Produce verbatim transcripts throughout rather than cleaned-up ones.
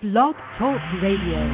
Blog Talk Radio.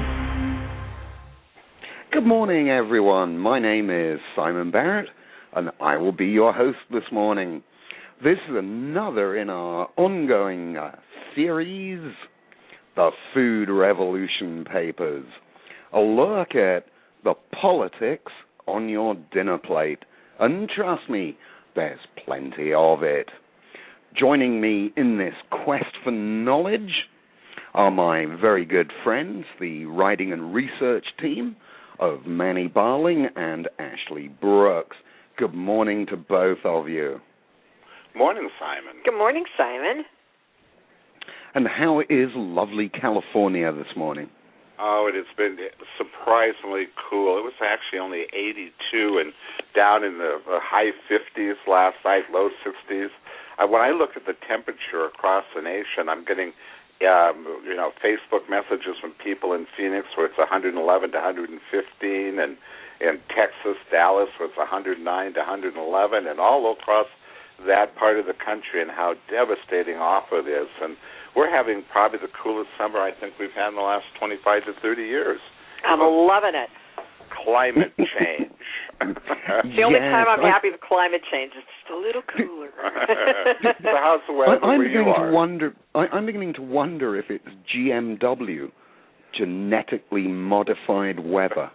Good morning, everyone. My name is Simon Barrett, and I will be your host this morning. This is another in our ongoing uh, series, The Food Revolution Papers. A look at the politics on your dinner plate. And trust me, there's plenty of it. Joining me in this quest for knowledge are my very good friends, the writing and research team of Manny Barling and Ashley Brooks. Good morning to both of you. Morning, Simon. Good morning, Simon. And how is lovely California this morning? Oh, it has been surprisingly cool. It was actually only eighty-two and down in the high fifties last night, low sixties. Uh, when I look at the temperature across the nation, I'm getting um, you know, Facebook messages from people in Phoenix where it's one eleven to one fifteen, and in Texas, Dallas, where it's one oh nine to one eleven, and all across that part of the country, and how devastating off it is. And we're having probably the coolest summer I think we've had in the last twenty-five to thirty years. I'm so, loving it. Climate change. The only yes, time I'm I, happy with climate change is just a little cooler. So how's the weather I, I'm where beginning you are? to wonder. I, I'm beginning to wonder if it's G M W, genetically modified weather.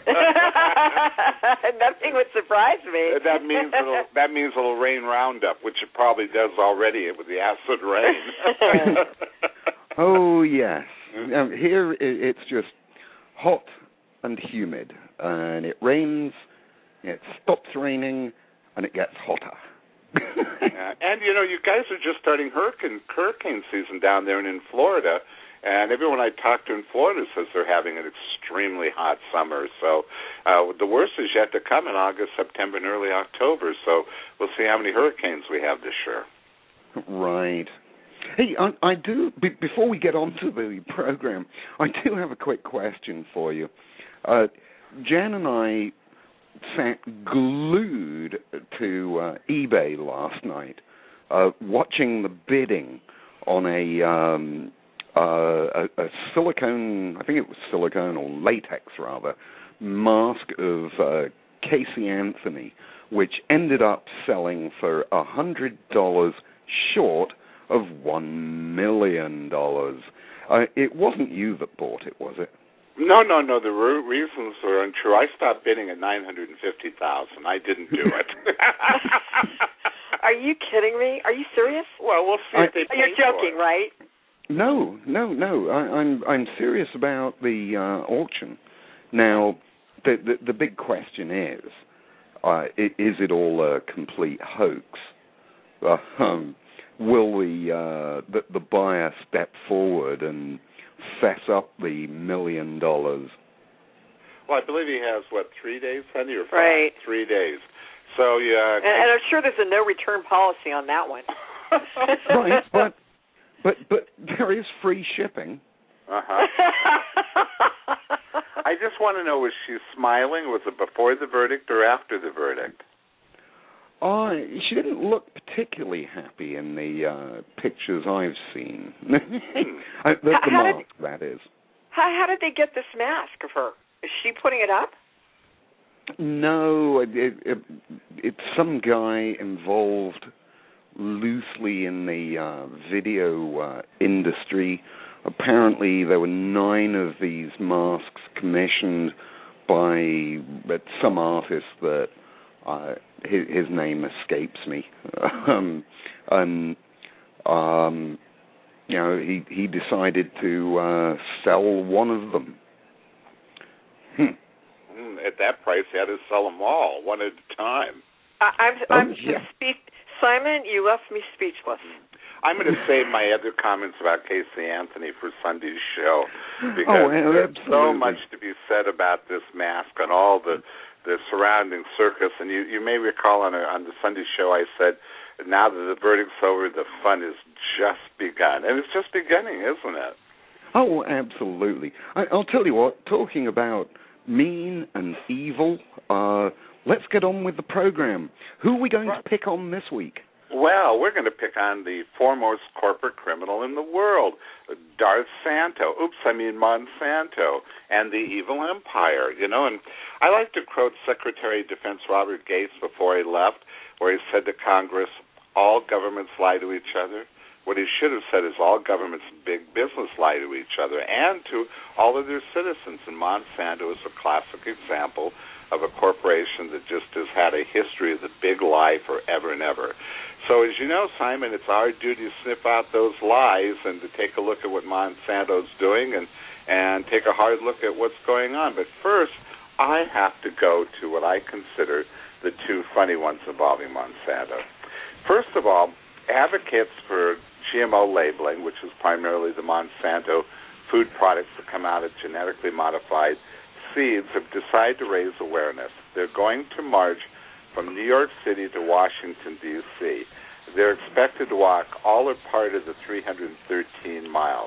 Nothing would surprise me. That means it'll, that means it'll rain Roundup, which it probably does already with the acid rain. Oh yes, um, here it, it's just hot and humid, and it rains, it stops raining, and it gets hotter. Yeah. And you know, you guys are just starting hurricane hurricane season down there and in Florida. And everyone I talk to in Florida says they're having an extremely hot summer. So uh, the worst is yet to come in August, September, and early October. So we'll see how many hurricanes we have this year. Right. Hey, I, I do, be, before we get on to the program, I do have a quick question for you. Uh, Jan and I sat glued to uh, eBay last night, uh, watching the bidding on a... Um, Uh, a, a silicone, I think it was silicone or latex rather, mask of uh, Casey Anthony, which ended up selling for one hundred dollars short of one million dollars. Uh, it wasn't you that bought it, was it? No, no, no. The re- reasons are untrue. I stopped bidding at nine hundred fifty thousand dollars. I didn't do it. Are you kidding me? Are you serious? Well, we'll see I, if they pay You're joking, for it. right? No, no, no. I, I'm I'm serious about the uh, auction. Now, the, the the big question is, uh, is it all a complete hoax? Uh, um, will the, uh, the the buyer step forward and fess up the million dollars? Well, I believe he has what three days, Sunday or five? Right. Three days. So yeah. And, and I'm sure there's a no return policy on that one. Right, but. But but there is free shipping. Uh-huh. I just want to know, was she smiling? Was it before the verdict or after the verdict? Uh, she didn't look particularly happy in the uh, pictures I've seen. uh, the How, the how mask, did, that is. How, how did they get this mask of her? Is she putting it up? No, it, it, it, it's some guy involved loosely in the uh, video uh, industry. Apparently there were nine of these masks commissioned by some artist that uh, his, his name escapes me. um, and, um, you know, he, he decided to uh, sell one of them. Hmm. At that price, he had to sell them all, one at a time. I, I'm, I'm oh, yeah. speak, Simon, you left me speechless. I'm going to save my other comments about Casey Anthony for Sunday's show because oh, there's absolutely. so much to be said about this mask and all the, the surrounding circus. And you, you may recall on, a, on the Sunday show I said, now that the verdict's over, the fun has just begun. And it's just beginning, isn't it? Oh, absolutely. I, I'll tell you what, talking about mean and evil, uh, let's get on with the program. Who are we going right. to pick on this week? Well, we're going to pick on the foremost corporate criminal in the world, Darth Santo. Oops, I mean Monsanto, and the evil empire, you know. And I like to quote Secretary of Defense Robert Gates before he left, where he said to Congress, all governments lie to each other. What he should have said is all governments and big business lie to each other and to all of their citizens. And Monsanto is a classic example of a corporation that just has had a history of the big lie forever and ever. So as you know, Simon, it's our duty to sniff out those lies and to take a look at what Monsanto's doing and, and take a hard look at what's going on. But first, I have to go to what I consider the two funny ones involving Monsanto. First of all, advocates for G M O labeling, which is primarily the Monsanto food products that come out of genetically modified seeds, have decided to raise awareness. They're going to march from New York City to Washington, D C They're expected to walk all or part of the three hundred thirteen miles.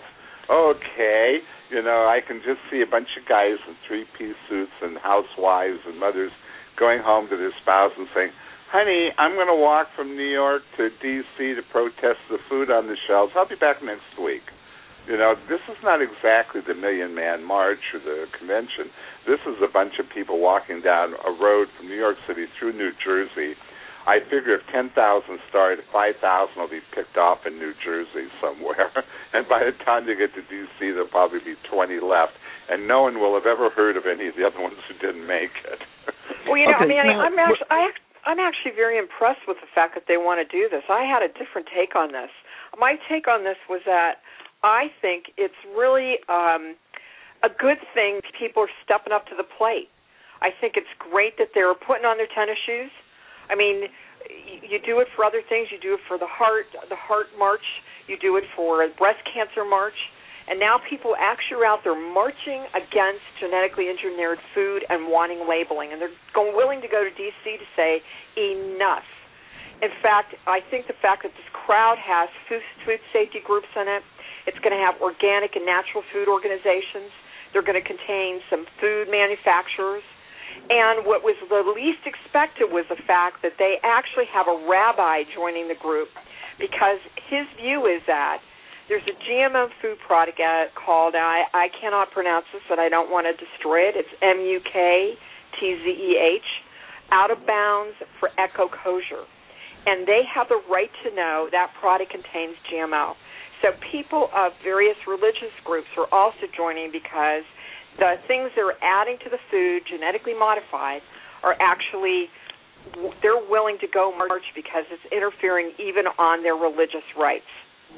Okay, you know, I can just see a bunch of guys in three-piece suits and housewives and mothers going home to their spouse and saying, honey, I'm going to walk from New York to D C to protest the food on the shelves. I'll be back next week. You know, this is not exactly the Million Man March or the convention. This is a bunch of people walking down a road from New York City through New Jersey. I figure if ten thousand start, five thousand will be picked off in New Jersey somewhere. And by the time they get to D C, there'll probably be twenty left. And no one will have ever heard of any of the other ones who didn't make it. Well, you know, okay, I mean, now, I'm actually, I, I'm actually very impressed with the fact that they want to do this. I had a different take on this. My take on this was that I think it's really um, a good thing people are stepping up to the plate. I think it's great that they're putting on their tennis shoes. I mean, you do it for other things. You do it for the heart, the heart march. You do it for a breast cancer march. And now people actually are out there marching against genetically engineered food and wanting labeling. And they're going, willing to go to D C to say, enough. In fact, I think the fact that this crowd has food, food safety groups in it, it's going to have organic and natural food organizations. They're going to contain some food manufacturers. And what was the least expected was the fact that they actually have a rabbi joining the group, because his view is that there's a G M O food product called, I, I cannot pronounce this, but I don't want to destroy it. It's M U K T Z E H, Out of Bounds for Eco Kosher. And they have the right to know that product contains G M O. So people of various religious groups are also joining, because the things they're adding to the food, genetically modified, are actually, they're willing to go march because it's interfering even on their religious rights.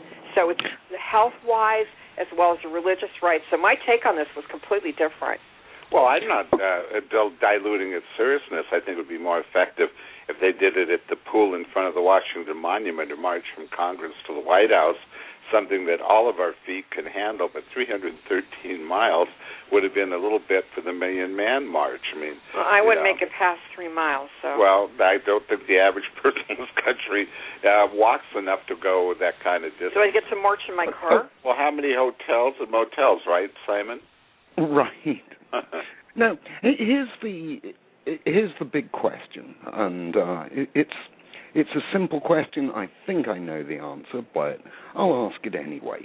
So it's health-wise as well as the religious rights. So my take on this was completely different. Well, I'm not uh, diluting its seriousness. I think it would be more effective if they did it at the pool in front of the Washington Monument or march from Congress to the White House, something that all of our feet can handle. But three hundred thirteen miles would have been a little bit for the Million Man March. I mean, well, I wouldn't know. make it past three miles. So. Well, I don't think the average person in this country uh, walks enough to go that kind of distance. Do I get to march in my car? Well, how many hotels and motels, right, Simon? Right. Now, here's the here's the big question, and uh, it's it's a simple question. I think I know the answer, but I'll ask it anyway.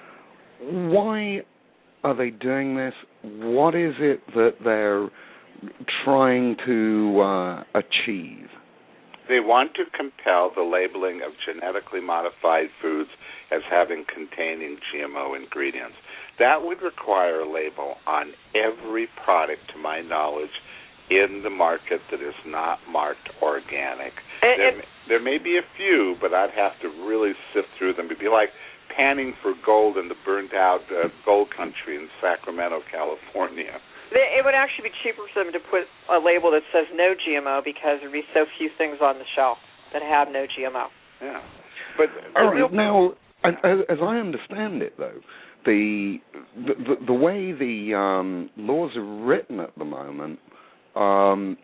Why are they doing this? What is it that they're trying to uh, achieve? They want to compel the labeling of genetically modified foods as having containing G M O ingredients. That would require a label on every product, to my knowledge, in the market that is not marked organic. And, there, and, there may be a few, but I'd have to really sift through them. It'd be like panning for gold in the burnt-out uh, gold country in Sacramento, California. It would actually be cheaper for them to put a label that says no G M O, because there'd be so few things on the shelf that have no G M O. Yeah, but all right, now, as, as I understand it, though, the the, the way the um, laws are written at the moment, um,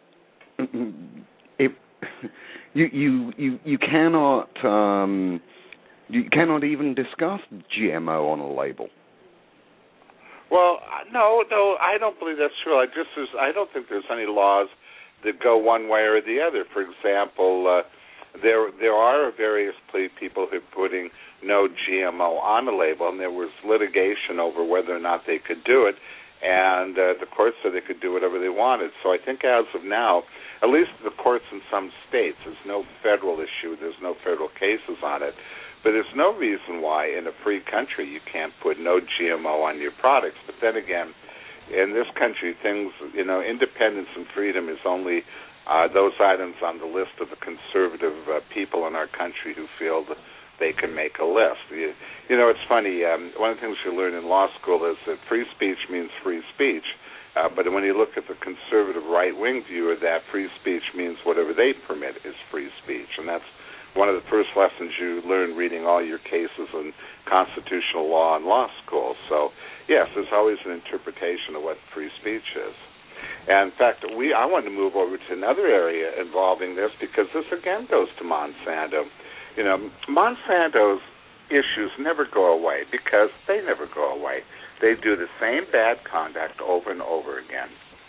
it, you you you you cannot um, you cannot even discuss G M O on a label. Well, no, no, I don't believe that's true. I just, I don't think there's any laws that go one way or the other. For example, uh, there there are various people who are putting no G M O on the label, and there was litigation over whether or not they could do it, and uh, the courts said they could do whatever they wanted. So I think as of now, at least the courts in some states, there's no federal issue, there's no federal cases on it, but there's no reason why in a free country you can't put no G M O on your products. But then again, in this country, things, you know, independence and freedom is only uh, those items on the list of the conservative uh, people in our country who feel that they can make a list. You, you know, it's funny, um, one of the things you learn in law school is that free speech means free speech, uh, but when you look at the conservative right-wing view of that, free speech means whatever they permit is free speech, and that's one of the first lessons you learn reading all your cases in constitutional law and law school. So, yes, there's always an interpretation of what free speech is. And, in fact, we I wanted to move over to another area involving this because this, again, goes to Monsanto. You know, Monsanto's issues never go away because they never go away. They do the same bad conduct over and over again.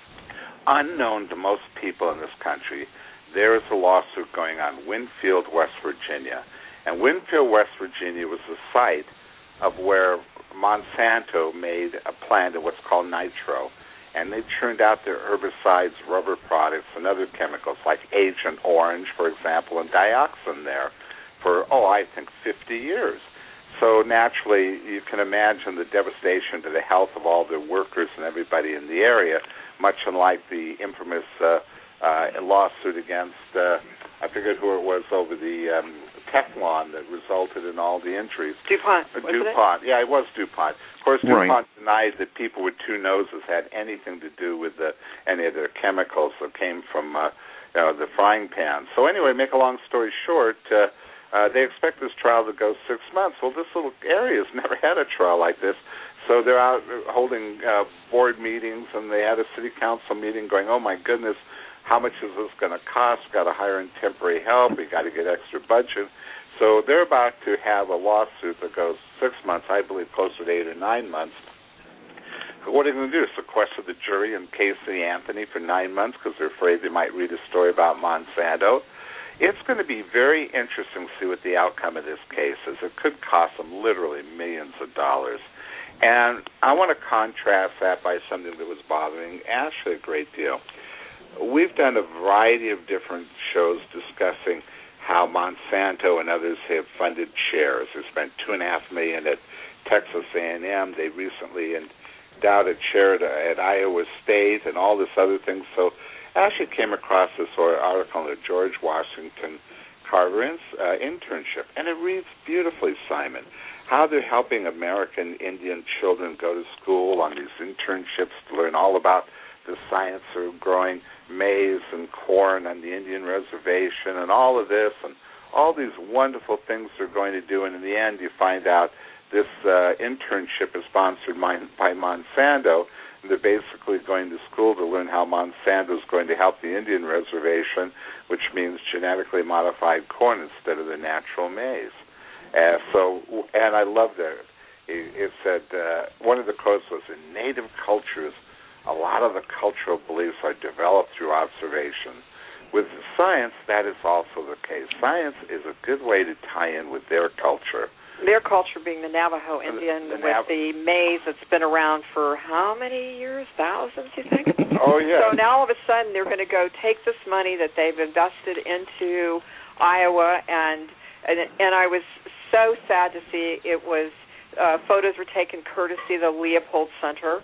Unknown to most people in this country, there is a lawsuit going on, Winfield, West Virginia. And Winfield, West Virginia was the site of where Monsanto made a plant of what's called nitro. And they churned out their herbicides, rubber products, and other chemicals like Agent Orange, for example, and dioxin there for, oh, I think fifty years. So naturally, you can imagine the devastation to the health of all the workers and everybody in the area, much unlike the infamous uh, uh, lawsuit against, uh, I forget who it was, over the um, Teflon that resulted in all the injuries. DuPont, uh, wasn't DuPont, it? yeah, it was DuPont. Of course, Right. DuPont denied that people with two noses had anything to do with the, any of their chemicals that came from uh, you know, the frying pan. So anyway, make a long story short, uh, uh, they expect this trial to go six months. Well, this little area has never had a trial like this. So they're out holding uh, board meetings, and they had a city council meeting going, oh, my goodness, how much is this going to cost? We've got to hire in temporary help. We've got to get extra budget. So they're about to have a lawsuit that goes six months, I believe closer to eight or nine months. What are they going to do? Sequester the jury and Casey Anthony for nine months because they're afraid they might read a story about Monsanto? It's going to be very interesting to see what the outcome of this case is. It could cost them literally millions of dollars. And I want to contrast that by something that was bothering Ashley a great deal. We've done a variety of different shows discussing how Monsanto and others have funded chairs. They spent two and a half million at Texas A and M. They recently endowed a chair at Iowa State and all this other thing. So I actually came across this article in the George Washington Carver uh, internship, and it reads beautifully, Simon, how they're helping American Indian children go to school on these internships to learn all about the science of growing maize and corn on the Indian reservation and all of this and all these wonderful things they're going to do. And in the end, you find out this uh, internship is sponsored by, by Monsanto. And they're basically going to school to learn how Monsanto is going to help the Indian reservation, which means genetically modified corn instead of the natural maize. Uh, so, and I love that. It, it said, uh, one of the quotes was, in native cultures, a lot of the cultural beliefs are developed through observation. With science, that is also the case. Science is a good way to tie in with their culture. Their culture being the Navajo Indian the, the with Nav- the maize that's been around for how many years? Thousands, you think? Oh, yeah. So now all of a sudden they're going to go take this money that they've invested into Iowa, and and, and I was so sad to see it was, uh, photos were taken courtesy of the Leopold Center,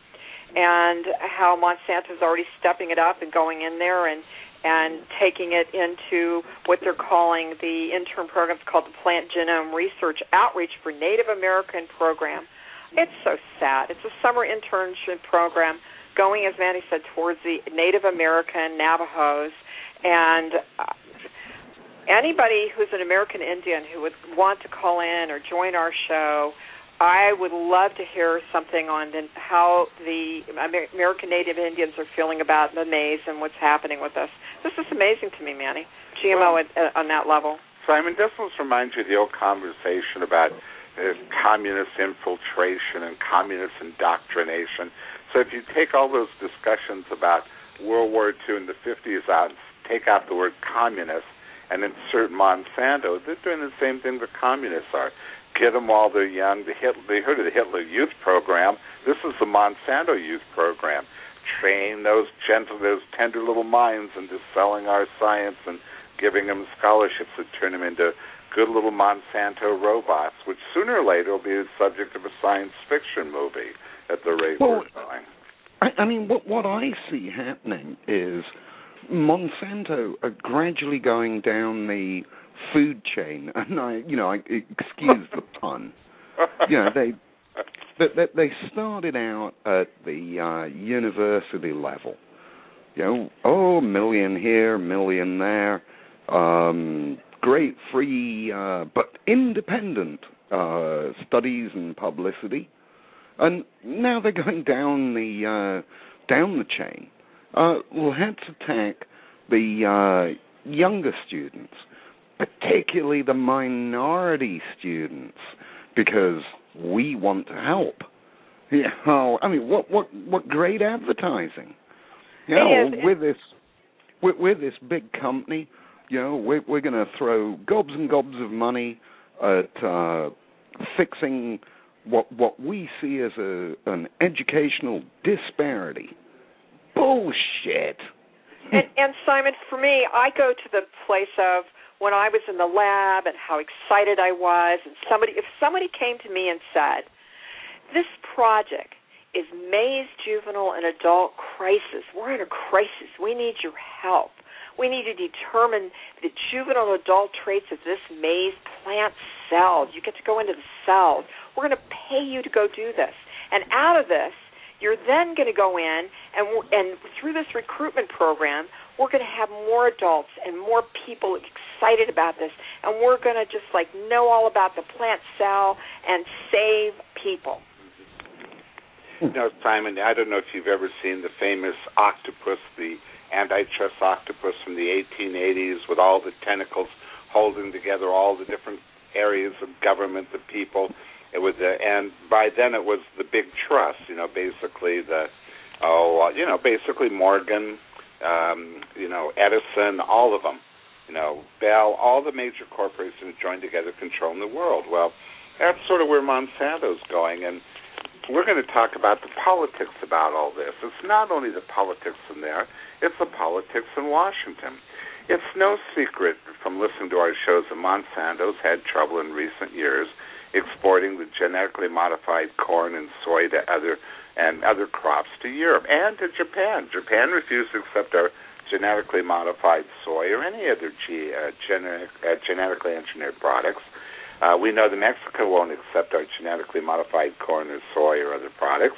and how Monsanto's already stepping it up and going in there and and taking it into what they're calling the intern program. It's called the Plant Genome Research Outreach for Native American Program. It's so sad. It's a summer internship program going, as Manny said, towards the Native American Navajos. And uh, anybody who's an American Indian who would want to call in or join our show, I would love to hear something on the, how the American Native Indians are feeling about the maize and what's happening with us. This is amazing to me, Manny. G M O well, at, uh, on that level. Simon, this will remind you of the old conversation about uh, communist infiltration and communist indoctrination. So if you take all those discussions about World War Two in the fifties out and take out the word communist and insert Monsanto, they're doing the same thing the communists are. Get them while they're young. The Hitler, they heard of the Hitler Youth Program. This is the Monsanto Youth Program. Train those gentle, those tender little minds into selling our science and giving them scholarships that turn them into good little Monsanto robots, which sooner or later will be the subject of a science fiction movie at the rate well, we're going. I, I mean, what, what I see happening is Monsanto are gradually going down the food chain, and I, you know, I excuse the pun. You know, they they, they started out at the uh, university level. You know, oh, million here, million there. Um, great free uh, but independent uh, studies and publicity, and now they're going down the uh, down the chain. Uh, let's attack the uh, younger students, particularly the minority students, because we want to help. You know, I mean, what what what great advertising! You know, with this with, with this big company, you know, we're, we're going to throw gobs and gobs of money at uh, fixing what what we see as a an educational disparity. Bullshit. And, and Simon, for me, I go to the place of when I was in the lab and how excited I was, and somebody, if somebody came to me and said, "This project is May's juvenile and adult crisis. We're in a crisis. We need your help. We need to determine the juvenile and adult traits of this May's plant cells. You get to go into the cells. We're going to pay you to go do this. And out of this, you're then going to go in, and, and through this recruitment program, we're going to have more adults and more people excited about this, and we're going to just, like, know all about the plant cell and save people." No, Simon, I don't know if you've ever seen the famous octopus, the antitrust octopus from the eighteen eighties with all the tentacles holding together all the different areas of government, the people. It was, the, and by then it was the big trust, you know, basically the, oh, uh, you know, basically Morgan, um, you know, Edison, all of them, you know, Bell, all the major corporations joined together controlling the world. Well, that's sort of where Monsanto's going, and we're going to talk about the politics about all this. It's not only the politics in there, it's the politics in Washington. It's no secret from listening to our shows that Monsanto's had trouble in recent years exporting the genetically modified corn and soy to other and other crops to Europe and to Japan. Japan refused to accept our genetically modified soy or any other G, uh, genetic, uh, genetically engineered products. Uh, we know that Mexico won't accept our genetically modified corn or soy or other products.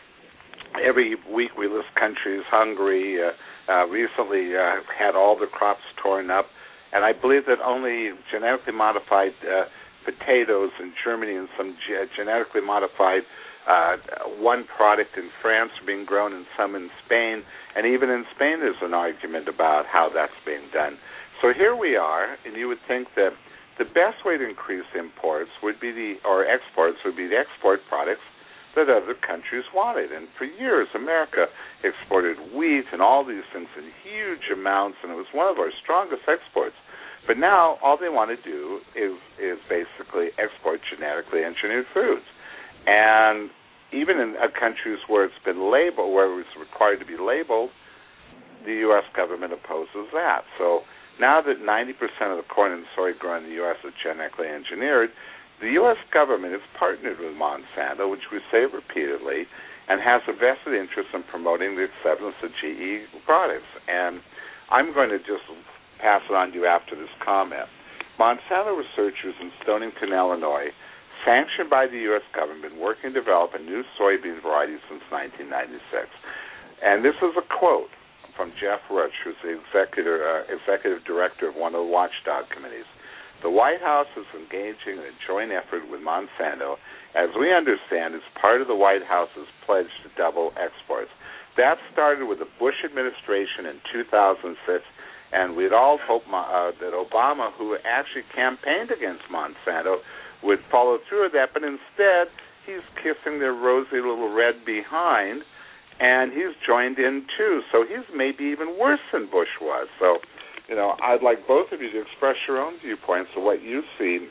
Every week we list countries. Hungary uh, uh, recently uh, had all the crops torn up, and I believe that only genetically modified uh, potatoes in Germany and some ge- genetically modified uh, one product in France are being grown and some in Spain, and even in Spain there's an argument about how that's being done. So here we are, and you would think that the best way to increase imports would be the, or exports would be the export products that other countries wanted. And for years, America exported wheat and all these things in huge amounts, and it was one of our strongest exports. But now all they want to do is is basically export genetically engineered foods. And even in uh, countries where it's been labeled, where it was required to be labeled, the U S government opposes that. So now that ninety percent of the corn and soy grown in the U S is genetically engineered, the U S government is partnered with Monsanto, which we say repeatedly, and has a vested interest in promoting the acceptance of G E products. And I'm going to just pass it on to you after this comment. Monsanto researchers in Stonington, Illinois, sanctioned by the U S government, working to develop a new soybean variety since nineteen ninety-six. And this is a quote from Jeff Rush, who's the executive, uh, executive director of one of the watchdog committees. The White House is engaging in a joint effort with Monsanto, as we understand, as part of the White House's pledge to double exports. That started with the Bush administration in two thousand six, and we'd all hoped uh, that Obama, who actually campaigned against Monsanto, would follow through with that, but instead he's kissing their rosy little red behind, and he's joined in too. So he's maybe even worse than Bush was. So you know, I'd like both of you to express your own viewpoints of what you've seen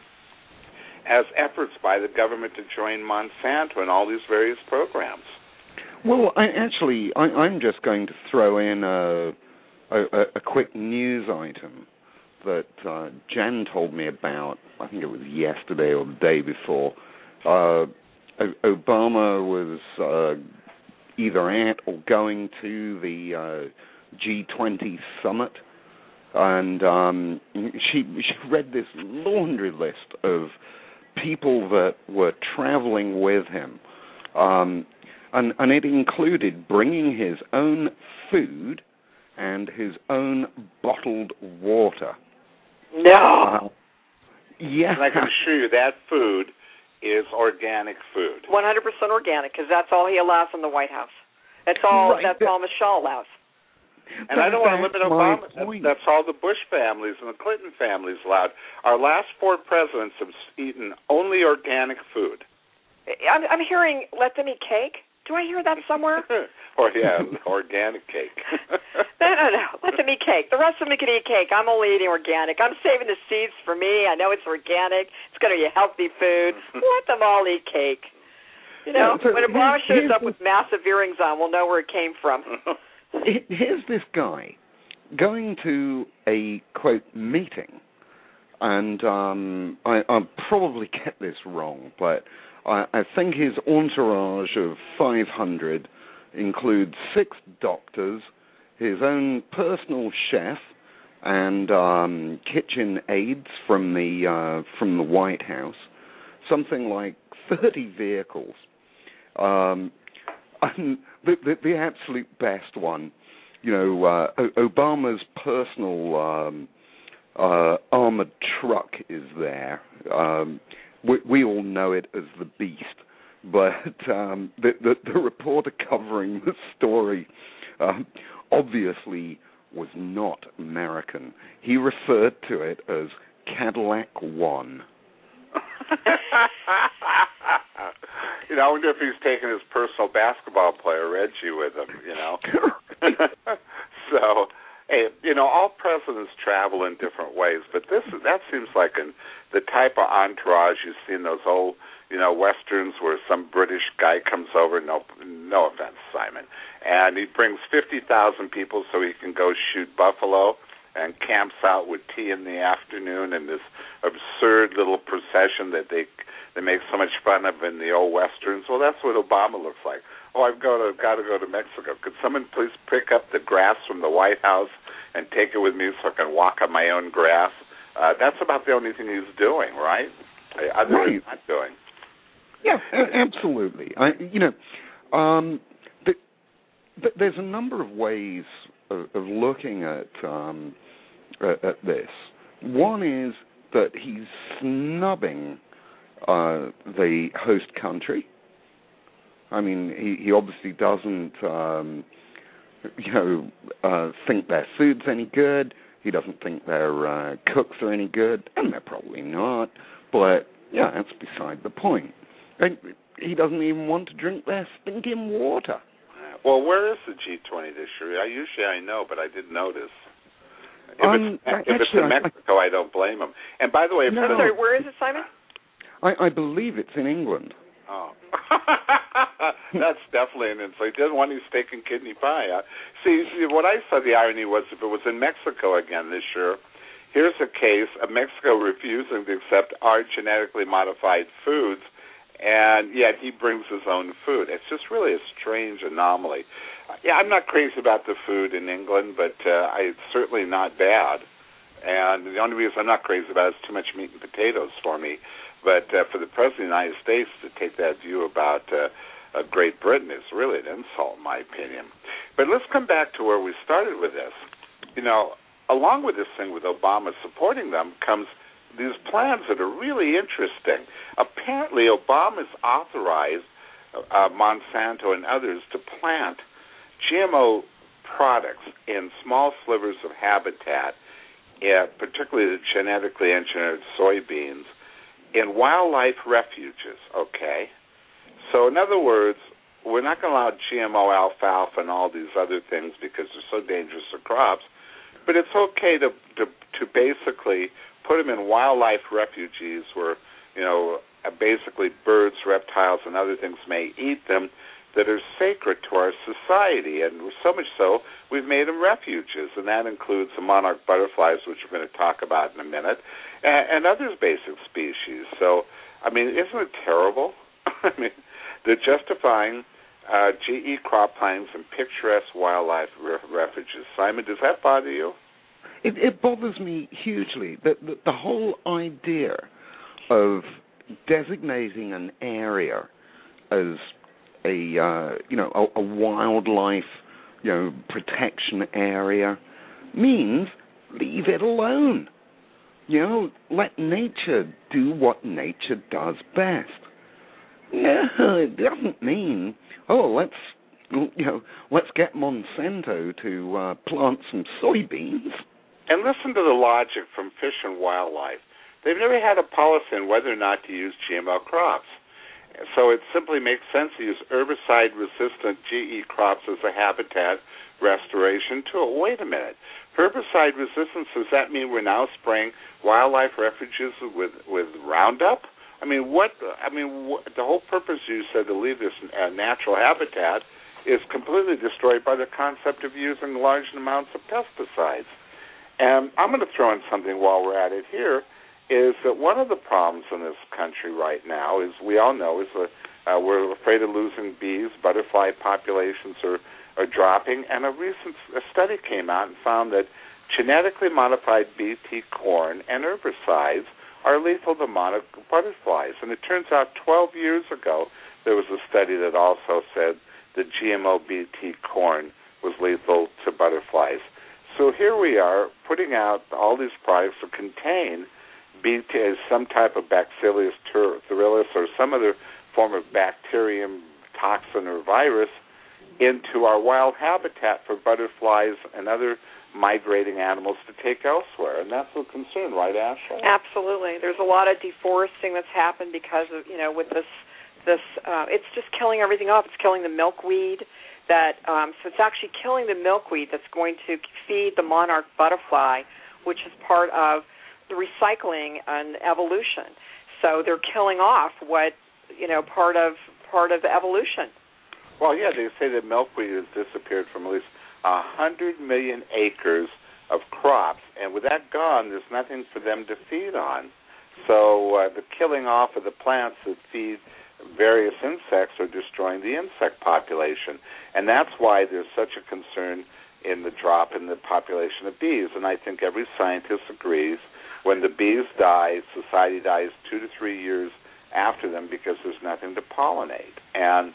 as efforts by the government to join Monsanto in all these various programs. Well, I, actually, I, I'm just going to throw in a, a, a quick news item that uh, Jan told me about. I think it was yesterday or the day before. Uh, Obama was uh, either at or going to the uh, G twenty summit, and um, she she read this laundry list of people that were traveling with him, um, and, and it included bringing his own food and his own bottled water. No. Uh, yeah. And I can assure you that food is organic food. one hundred percent organic, because that's all he allows in the White House. That's all. Right. That's all Michelle allows. And I don't want to limit Obama. Point. That's all the Bush families and the Clinton families allowed. Our last four presidents have eaten only organic food. I'm, I'm hearing let them eat cake. Do I hear that somewhere? Or, yeah, organic cake. no, no, no. Let them eat cake. The rest of them can eat cake. I'm only eating organic. I'm saving the seeds for me. I know it's organic. It's going to be a healthy food. Let them all eat cake. You know, yeah, so when Obama shows up this, with massive earrings on, we'll know where it came from. Here's this guy going to a, quote, meeting, and um, I, I'll probably get this wrong, but I, I think his entourage of five hundred includes six doctors, his own personal chef, and um, kitchen aides from the uh, from the White House, something like thirty vehicles. Um, and the, the, the absolute best one, you know, uh, Obama's personal um, uh, armored truck is there. Um, we, we all know it as the Beast, but um, the, the, the reporter covering the story um, obviously was not American. He referred to it as Cadillac One. You know, I wonder if he's taking his personal basketball player Reggie with him. You know, so hey, you know, all presidents travel in different ways, but this that seems like an, the type of entourage you see in those old, you know, westerns where some British guy comes over. No, no offense, Simon, and he brings fifty thousand people so he can go shoot buffalo, and camps out with tea in the afternoon in this absurd little procession that they they make so much fun of in the old westerns. Well, that's what Obama looks like. Oh, I've got to, got to go to Mexico. Could someone please pick up the grass from the White House and take it with me so I can walk on my own grass? Uh, that's about the only thing he's doing, right? Other right. than not doing. Yeah, absolutely. I, you know, um, the, the, there's a number of ways of, of looking at um, at, at this. One is that he's snubbing uh, the host country. I mean, he, he obviously doesn't, um, you know, uh, think their food's any good. He doesn't think their uh, cooks are any good, and they're probably not. But yeah, that's beside the point. And he doesn't even want to drink their stinking water. Well, where is the G twenty this year? I usually I know, but I didn't notice. If, um, it's, if actually, it's in Mexico, I, I don't blame him. And by the way, no, I'm sorry, where is it, Simon? I, I believe it's in England. Oh, that's definitely an insult. He doesn't want any steak and kidney pie. Uh, see, what I saw the irony was if it was in Mexico again this year, here's a case of Mexico refusing to accept our genetically modified foods, and yet he brings his own food. It's just really a strange anomaly. Uh, yeah, I'm not crazy about the food in England, but uh, I, it's certainly not bad. And the only reason I'm not crazy about it is too much meat and potatoes for me. But uh, for the President of the United States to take that view about uh, uh, Great Britain is really an insult, in my opinion. But let's come back to where we started with this. You know, along with this thing with Obama supporting them comes these plans that are really interesting. Apparently, Obama's authorized uh, Monsanto and others to plant G M O products in small slivers of habitat, uh, particularly the genetically engineered soybeans, in wildlife refuges, okay? So in other words, we're not going to allow G M O alfalfa and all these other things because they're so dangerous to crops. but it's okay to to, to basically put them in wildlife refuges where, you know, basically birds, reptiles, and other things may eat them that are sacred to our society. And so much so, we've made them refuges, and that includes the monarch butterflies, which we're going to talk about in a minute, and, and other basic species. So, I mean, isn't it terrible? I mean, they're justifying uh, G E crop plantings and picturesque wildlife re- refuges. Simon, does that bother you? It, it bothers me hugely. The, the, the whole idea of designating an area as a uh, you know a, a wildlife you know protection area means leave it alone. You know, let nature do what nature does best. Yeah, it doesn't mean oh let's you know let's get Monsanto to uh, plant some soybeans. And listen to the logic from Fish and Wildlife. They've never had a policy on whether or not to use G M O crops. So it simply makes sense to use herbicide-resistant G E crops as a habitat restoration tool. Wait a minute. Herbicide resistance, does that mean we're now spraying wildlife refuges with, with Roundup? I mean, what? I mean, what, the whole purpose, you said, to leave this uh, natural habitat is completely destroyed by the concept of using large amounts of pesticides. And I'm going to throw in something while we're at it here, is that one of the problems in this country right now is, we all know, is that uh, we're afraid of losing bees. Butterfly populations are, are dropping. And a recent a study came out and found that genetically modified B T corn and herbicides are lethal to monarch butterflies. And it turns out twelve years ago there was a study that also said that G M O B T corn was lethal to butterflies. So here we are putting out all these products that contain B T as some type of Bacillus thurilus or some other form of bacterium, toxin, or virus into our wild habitat for butterflies and other migrating animals to take elsewhere. And that's a concern, right, Ashley? Absolutely. There's a lot of deforesting that's happened because of, you know, with this, this uh, it's just killing everything off. It's killing the milkweed. That um, so it's actually killing the milkweed that's going to feed the monarch butterfly, which is part of the recycling and evolution. So they're killing off what, you know, part of part of evolution. Well, yeah, they say that milkweed has disappeared from at least a hundred million acres of crops, and with that gone, there's nothing for them to feed on. So uh, the killing off of the plants that feed various insects are destroying the insect population, and that's why there's such a concern in the drop in the population of bees. And I think every scientist agrees when the bees die, society dies two to three years after them because there's nothing to pollinate. And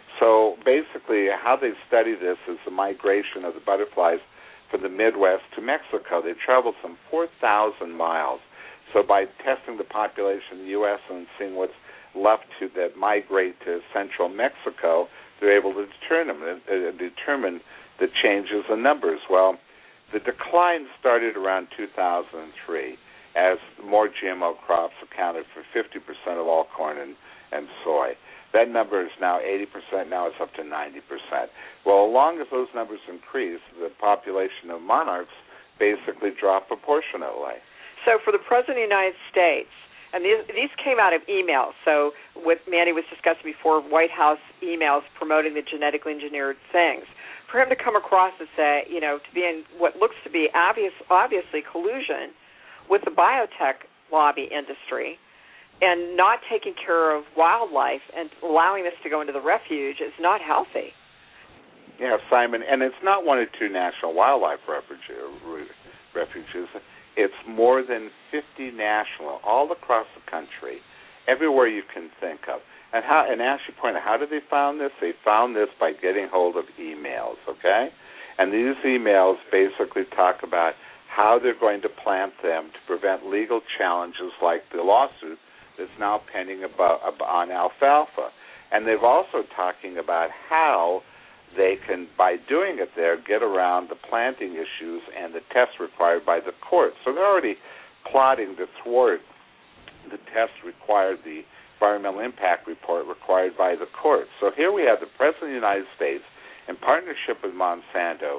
so basically how they study this is the migration of the butterflies from the Midwest to Mexico. They traveled some four thousand miles. So by testing the population in the U S and seeing what's left to that migrate to central Mexico, they're able to determine, uh, determine the changes in numbers. Well, the decline started around two thousand three as more G M O crops accounted for fifty percent of all corn and, and soy. That number is now eighty percent. Now it's up to ninety percent. Well, as long as those numbers increase, the population of monarchs basically drop proportionately. So for the President of the United States, and these, these came out of emails. So what Mandy was discussing before, White House emails promoting the genetically engineered things. For him to come across and say, you know, to be in what looks to be obvious, obviously collusion with the biotech lobby industry and not taking care of wildlife and allowing this to go into the refuge is not healthy. Yeah, Simon, and it's not one or two national wildlife refuges. It's more than fifty national, all across the country, everywhere you can think of. And how? And Ashley pointed out, how did they found this? They found this by getting hold of emails, okay? And these emails basically talk about how they're going to plant them to prevent legal challenges like the lawsuit that's now pending about, on alfalfa. And they've also talking about how they can, by doing it there, get around the planting issues and the tests required by the court. So they're already plotting to thwart the tests required, the environmental impact report required by the court. So here we have the President of the United States, in partnership with Monsanto,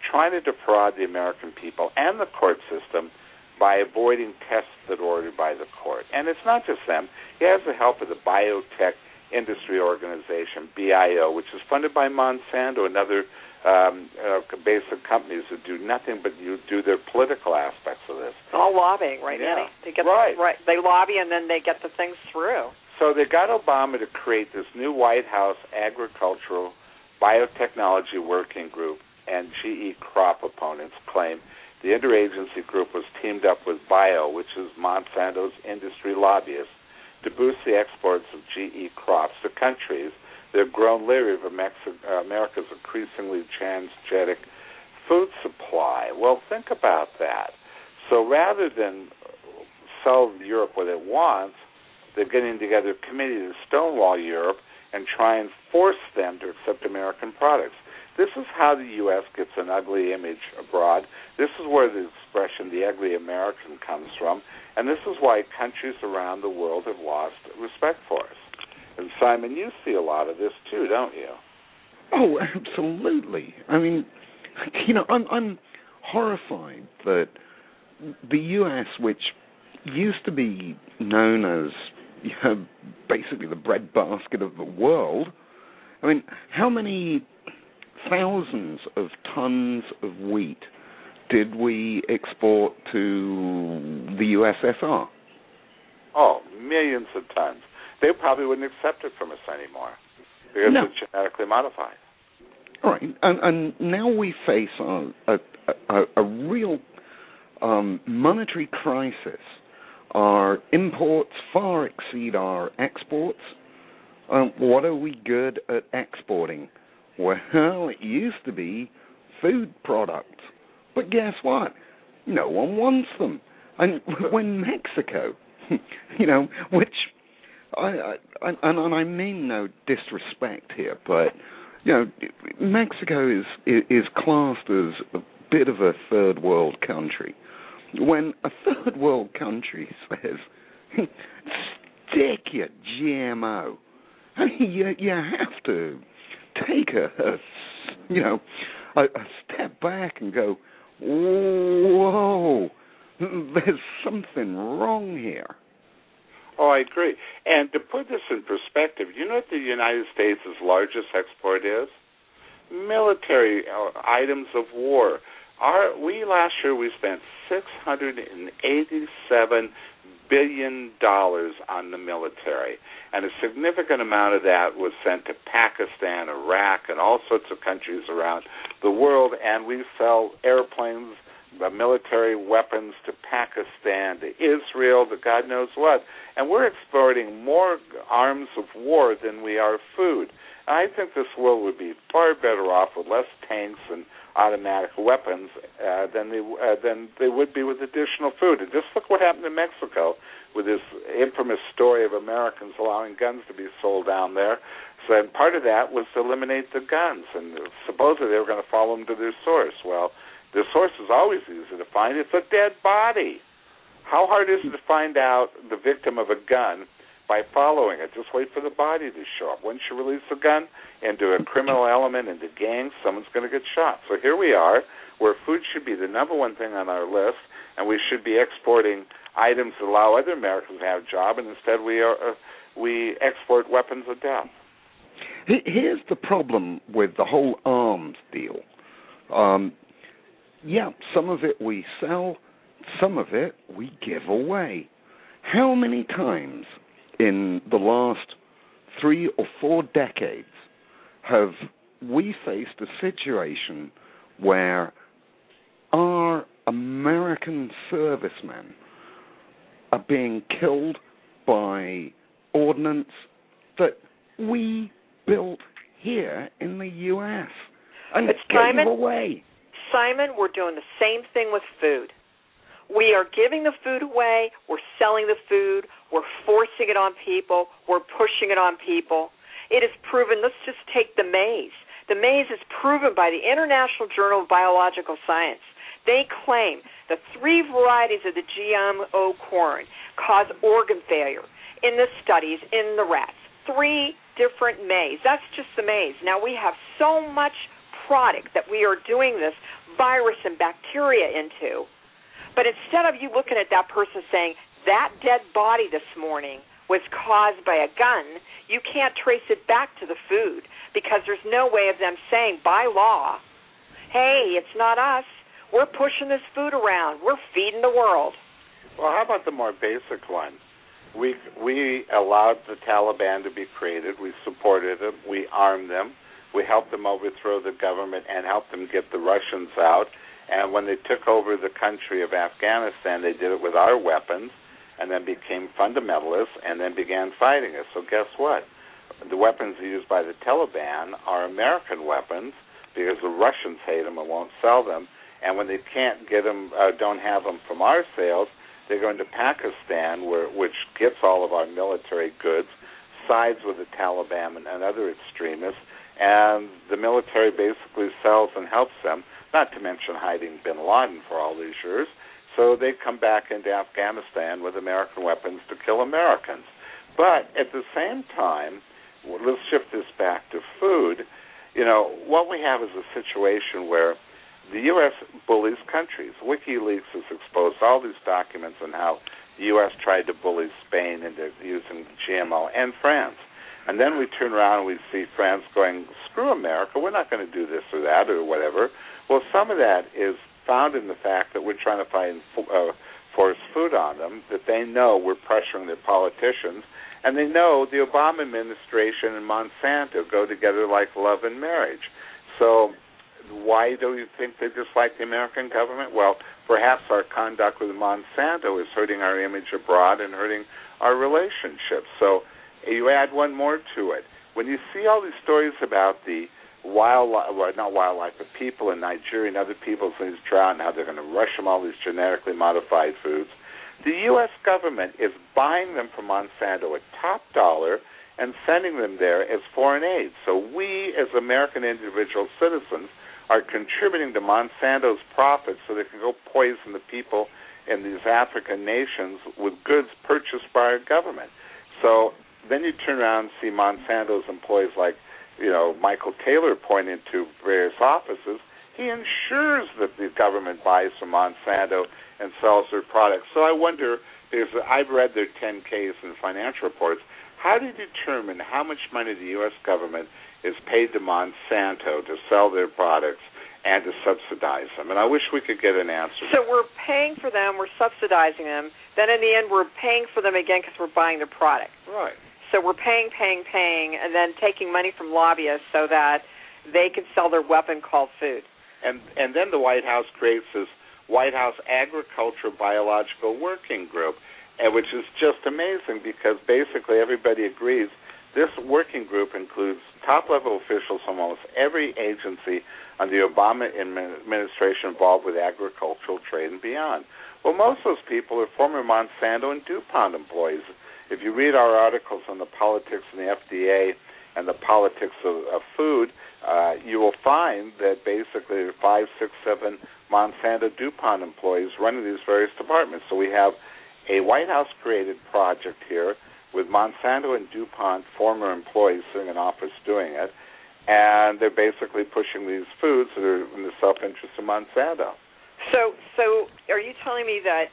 trying to defraud the American people and the court system by avoiding tests that are ordered by the court. And it's not just them. He has the help of the Biotech Industry Organization, B I O, which is funded by Monsanto and other um, uh, basic companies that do nothing but you do their political aspects of this. All lobbying, right, yeah. Annie? They get right. The, right. They lobby and then they get the things through. So they got Obama to create this new White House Agricultural Biotechnology Working Group, and G E crop opponents claim the interagency group was teamed up with Bio, which is Monsanto's industry lobbyist, to boost the exports of G E crops to countries that have grown leery of America's increasingly transgenic food supply. Well, think about that. So rather than sell Europe what it wants, they're getting together a committee to stonewall Europe and try and force them to accept American products. This is how the U S gets an ugly image abroad. This is where the expression, the ugly American, comes from. And this is why countries around the world have lost respect for us. And, Simon, you see a lot of this, too, don't you? Oh, absolutely. I mean, you know, I'm, I'm horrified that the U S, which used to be known as, you know, basically the breadbasket of the world, I mean, how many thousands of tons of wheat did we export to the U S S R? Oh, millions of tons. They probably wouldn't accept it from us anymore because no. it's genetically modified. All right, and, and now we face a, a, a, a real um, monetary crisis. Our imports far exceed our exports. Um, what are we good at exporting? Well, it used to be food products. But guess what? No one wants them. And when Mexico, you know, which, I, I, and, and I mean no disrespect here, but, you know, Mexico is, is classed as a bit of a third world country. When a third world country says, stick your G M O, I mean, you, you have to take a, a you know, a, a step back and go, whoa, there's something wrong here. Oh, I agree. And to put this in perspective, you know what the United States' largest export is? Military uh, items of war. Our, we last year we spent six hundred eighty-seven billion dollars on the military, and a significant amount of that was sent to Pakistan, Iraq, and all sorts of countries around the world, and we sell airplanes, uh, military weapons to Pakistan, to Israel, to God knows what, and we're exporting more arms of war than we are food. And I think this world would be far better off with less tanks and automatic weapons uh, than they uh, than they would be with additional food. And just look what happened in Mexico with this infamous story of Americans allowing guns to be sold down there. So and part of that was to eliminate the guns, and supposedly they were going to follow them to their source. Well, their source is always easy to find. It's a dead body. How hard is it to find out the victim of a gun by following it? Just wait for the body to show up. Once you release a gun into a criminal element, into gangs, someone's going to get shot. So here we are, where food should be the number one thing on our list, and we should be exporting items that allow other Americans to have a job, and instead we are uh, we export weapons of death. Here's the problem with the whole arms deal. Um, yeah, some of it we sell, some of it we give away. How many times in the last three or four decades have we faced a situation where our American servicemen are being killed by ordnance that we built here in the U S and but gave Simon, away? Simon, we're doing the same thing with food. We are giving the food away, we're selling the food, we're forcing it on people, we're pushing it on people. It is proven, let's just take the maize. The maize is proven by the International Journal of Biological Science. They claim the three varieties of the G M O corn cause organ failure in the studies in the rats. Three different maize. That's just the maize. Now we have so much product that we are doing this virus and bacteria into. But instead of you looking at that person saying, that dead body this morning was caused by a gun, you can't trace it back to the food because there's no way of them saying by law, hey, it's not us. We're pushing this food around. We're feeding the world. Well, how about the more basic one? We we allowed the Taliban to be created. We supported them. We armed them. We helped them overthrow the government and helped them get the Russians out. And when they took over the country of Afghanistan, they did it with our weapons and then became fundamentalists and then began fighting us. So guess what? The weapons used by the Taliban are American weapons because the Russians hate them and won't sell them. And when they can't get them, uh, don't have them from our sales, they go into Pakistan, where, which gets all of our military goods, sides with the Taliban and, and other extremists, and the military basically sells and helps them, not to mention hiding bin Laden for all these years. So they come back into Afghanistan with American weapons to kill Americans. But at the same time, well, let's shift this back to food. You know, what we have is a situation where the U S bullies countries. WikiLeaks has exposed all these documents on how the U S tried to bully Spain into using G M O and France. And then we turn around and we see France going, screw America, we're not going to do this or that or whatever. Well, some of that is found in the fact that we're trying to find uh, force food on them, that they know we're pressuring their politicians, and they know the Obama administration and Monsanto go together like love and marriage. So why do you think they dislike the American government? Well, perhaps our conduct with Monsanto is hurting our image abroad and hurting our relationships. So you add one more to it. When you see all these stories about the wildlife, well, not wildlife, but people in Nigeria and other peoples in this drought and how they're going to rush them all these genetically modified foods, the U S government is buying them from Monsanto at top dollar and sending them there as foreign aid. So we, as American individual citizens, are contributing to Monsanto's profits so they can go poison the people in these African nations with goods purchased by our government. So then you turn around and see Monsanto's employees like, you know, Michael Taylor pointing to various offices. He ensures that the government buys from Monsanto and sells their products. So I wonder, because I've read their ten Ks and financial reports, how do you determine how much money the U S government is paid to Monsanto to sell their products and to subsidize them? And I wish we could get an answer. So we're paying for them, we're subsidizing them, then in the end we're paying for them again because we're buying their product. Right. So we're paying, paying, paying, and then taking money from lobbyists so that they can sell their weapon called food. And and then the White House creates this White House Agriculture Biological Working Group, and which is just amazing because basically everybody agrees this working group includes top-level officials from almost every agency on the Obama administration involved with agricultural trade and beyond. Well, most of those people are former Monsanto and DuPont employees. If you read our articles on the politics in the F D A and the politics of, of food, uh, you will find that basically there are five, six, seven Monsanto DuPont employees running these various departments. So we have a White House-created project here with Monsanto and DuPont former employees sitting in office doing it, and they're basically pushing these foods that are in the self-interest of Monsanto. So, so are you telling me that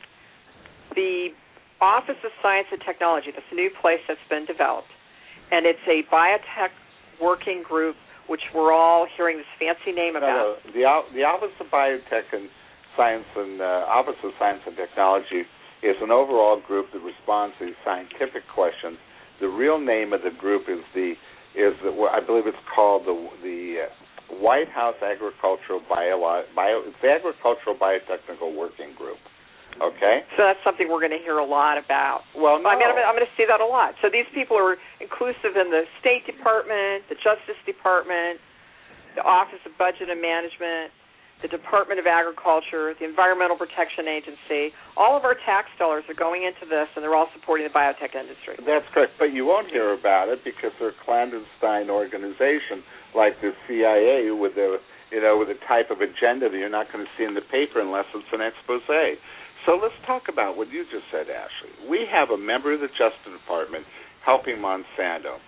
the Office of Science and Technology, this new place that's been developed, and it's a biotech working group, which we're all hearing this fancy name about? No, no. The, the Office of Biotech and Science and uh, Office of Science and Technology is an overall group that responds to these scientific questions. The real name of the group is the is the, I believe it's called the the uh, White House Agricultural Bio, Bio it's the Agricultural Biotechnical Working Group. Okay. So that's something we're going to hear a lot about. Well, no. I mean, I'm, I'm going to see that a lot. So these people are inclusive in the State Department, the Justice Department, the Office of Budget and Management, the Department of Agriculture, the Environmental Protection Agency. All of our tax dollars are going into this, and they're all supporting the biotech industry. That's correct, but you won't hear about it because they're a clandestine organization like the C I A with the you know with a type of agenda that you're not going to see in the paper unless it's an expose. So let's talk about what you just said, Ashley. We have a member of the Justice Department helping Monsanto.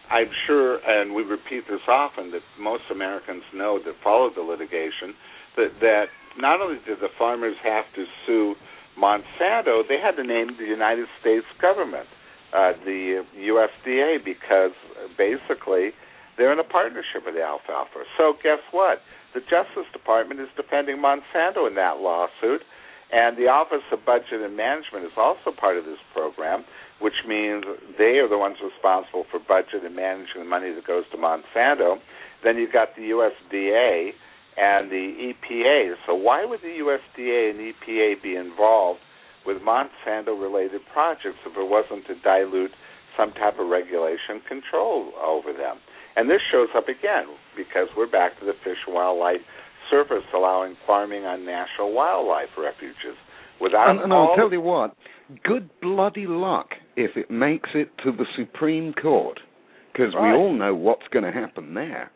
I'm sure, and we repeat this often, that most Americans know that follow the litigation, that, that not only did the farmers have to sue Monsanto, they had to name the United States government, uh, the U S D A, because basically they're in a partnership with the alfalfa. So guess what? The Justice Department is defending Monsanto in that lawsuit, and the Office of Budget and Management is also part of this program, which means they are the ones responsible for budget and managing the money that goes to Monsanto. Then you've got the U S D A and the E P A. So why would the U S D A and E P A be involved with Monsanto-related projects if it wasn't to dilute some type of regulation control over them? And this shows up again because we're back to the Fish and Wildlife Service allowing farming on national wildlife refuges. Without and, and I'll tell you what, good bloody luck if it makes it to the Supreme Court, because right. we all know what's going to happen there.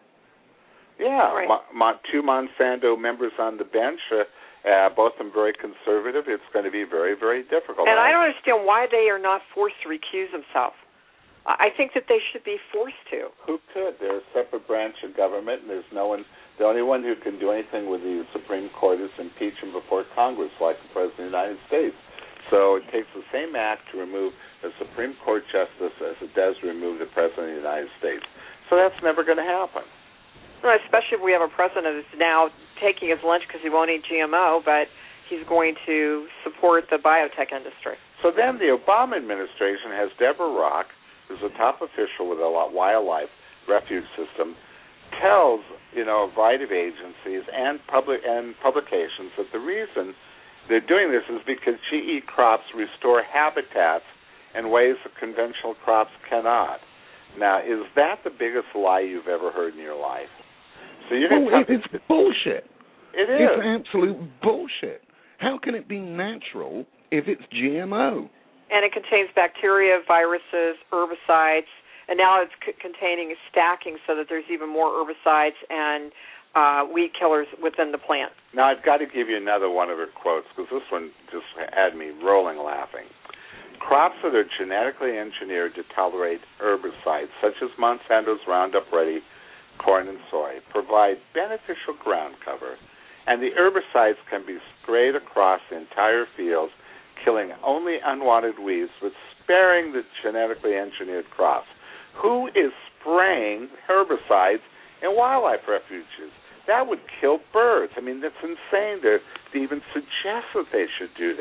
Yeah, right. Mo- Mo- two Monsanto members on the bench, uh, uh, both of them very conservative. It's going to be very, very difficult. And I don't understand why they are not forced to recuse themselves. I think that they should be forced to. Who could? They're a separate branch of government, and there's no one. The only one who can do anything with the Supreme Court is impeach him before Congress, like the President of the United States. So it takes the same act to remove a Supreme Court justice as it does to remove the President of the United States. So that's never going to happen. Well, especially if we have a president who's now taking his lunch because he won't eat G M O, but he's going to support the biotech industry. So then the Obama administration has Deborah Rock, who's a top official with a wildlife refuge system, tells, you know, a variety of agencies and public and publications that the reason they're doing this is because G E crops restore habitats in ways that conventional crops cannot. Now, is that the biggest lie you've ever heard in your life? So you're oh, going to it's bullshit. It is. It's absolute bullshit. How can it be natural if it's G M O? And it contains bacteria, viruses, herbicides, and now it's c- containing stacking so that there's even more herbicides and uh, weed killers within the plant. Now, I've got to give you another one of her quotes because this one just had me rolling laughing. Crops that are genetically engineered to tolerate herbicides, such as Monsanto's Roundup Ready corn and soy, provide beneficial ground cover, and the herbicides can be sprayed across the entire fields, killing only unwanted weeds, but sparing the genetically engineered crops. Who is spraying herbicides in wildlife refuges? That would kill birds. I mean, that's insane to, to even suggest that they should do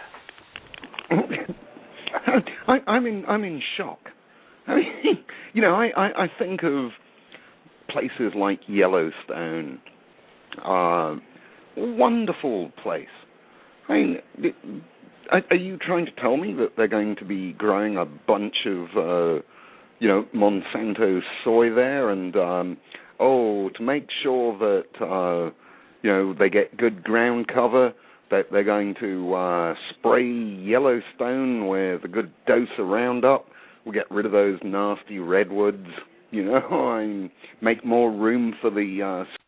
that. I, I'm in. I'm in shock. I mean, you know, I, I, I think of places like Yellowstone. Uh, wonderful place. I mean, it, are you trying to tell me that they're going to be growing a bunch of, uh, you know, Monsanto soy there, and um, oh, to make sure that uh, you know they get good ground cover, that they're going to uh, spray Yellowstone with a good dose of Roundup? We'll get rid of those nasty redwoods, you know, and make more room for the. Uh,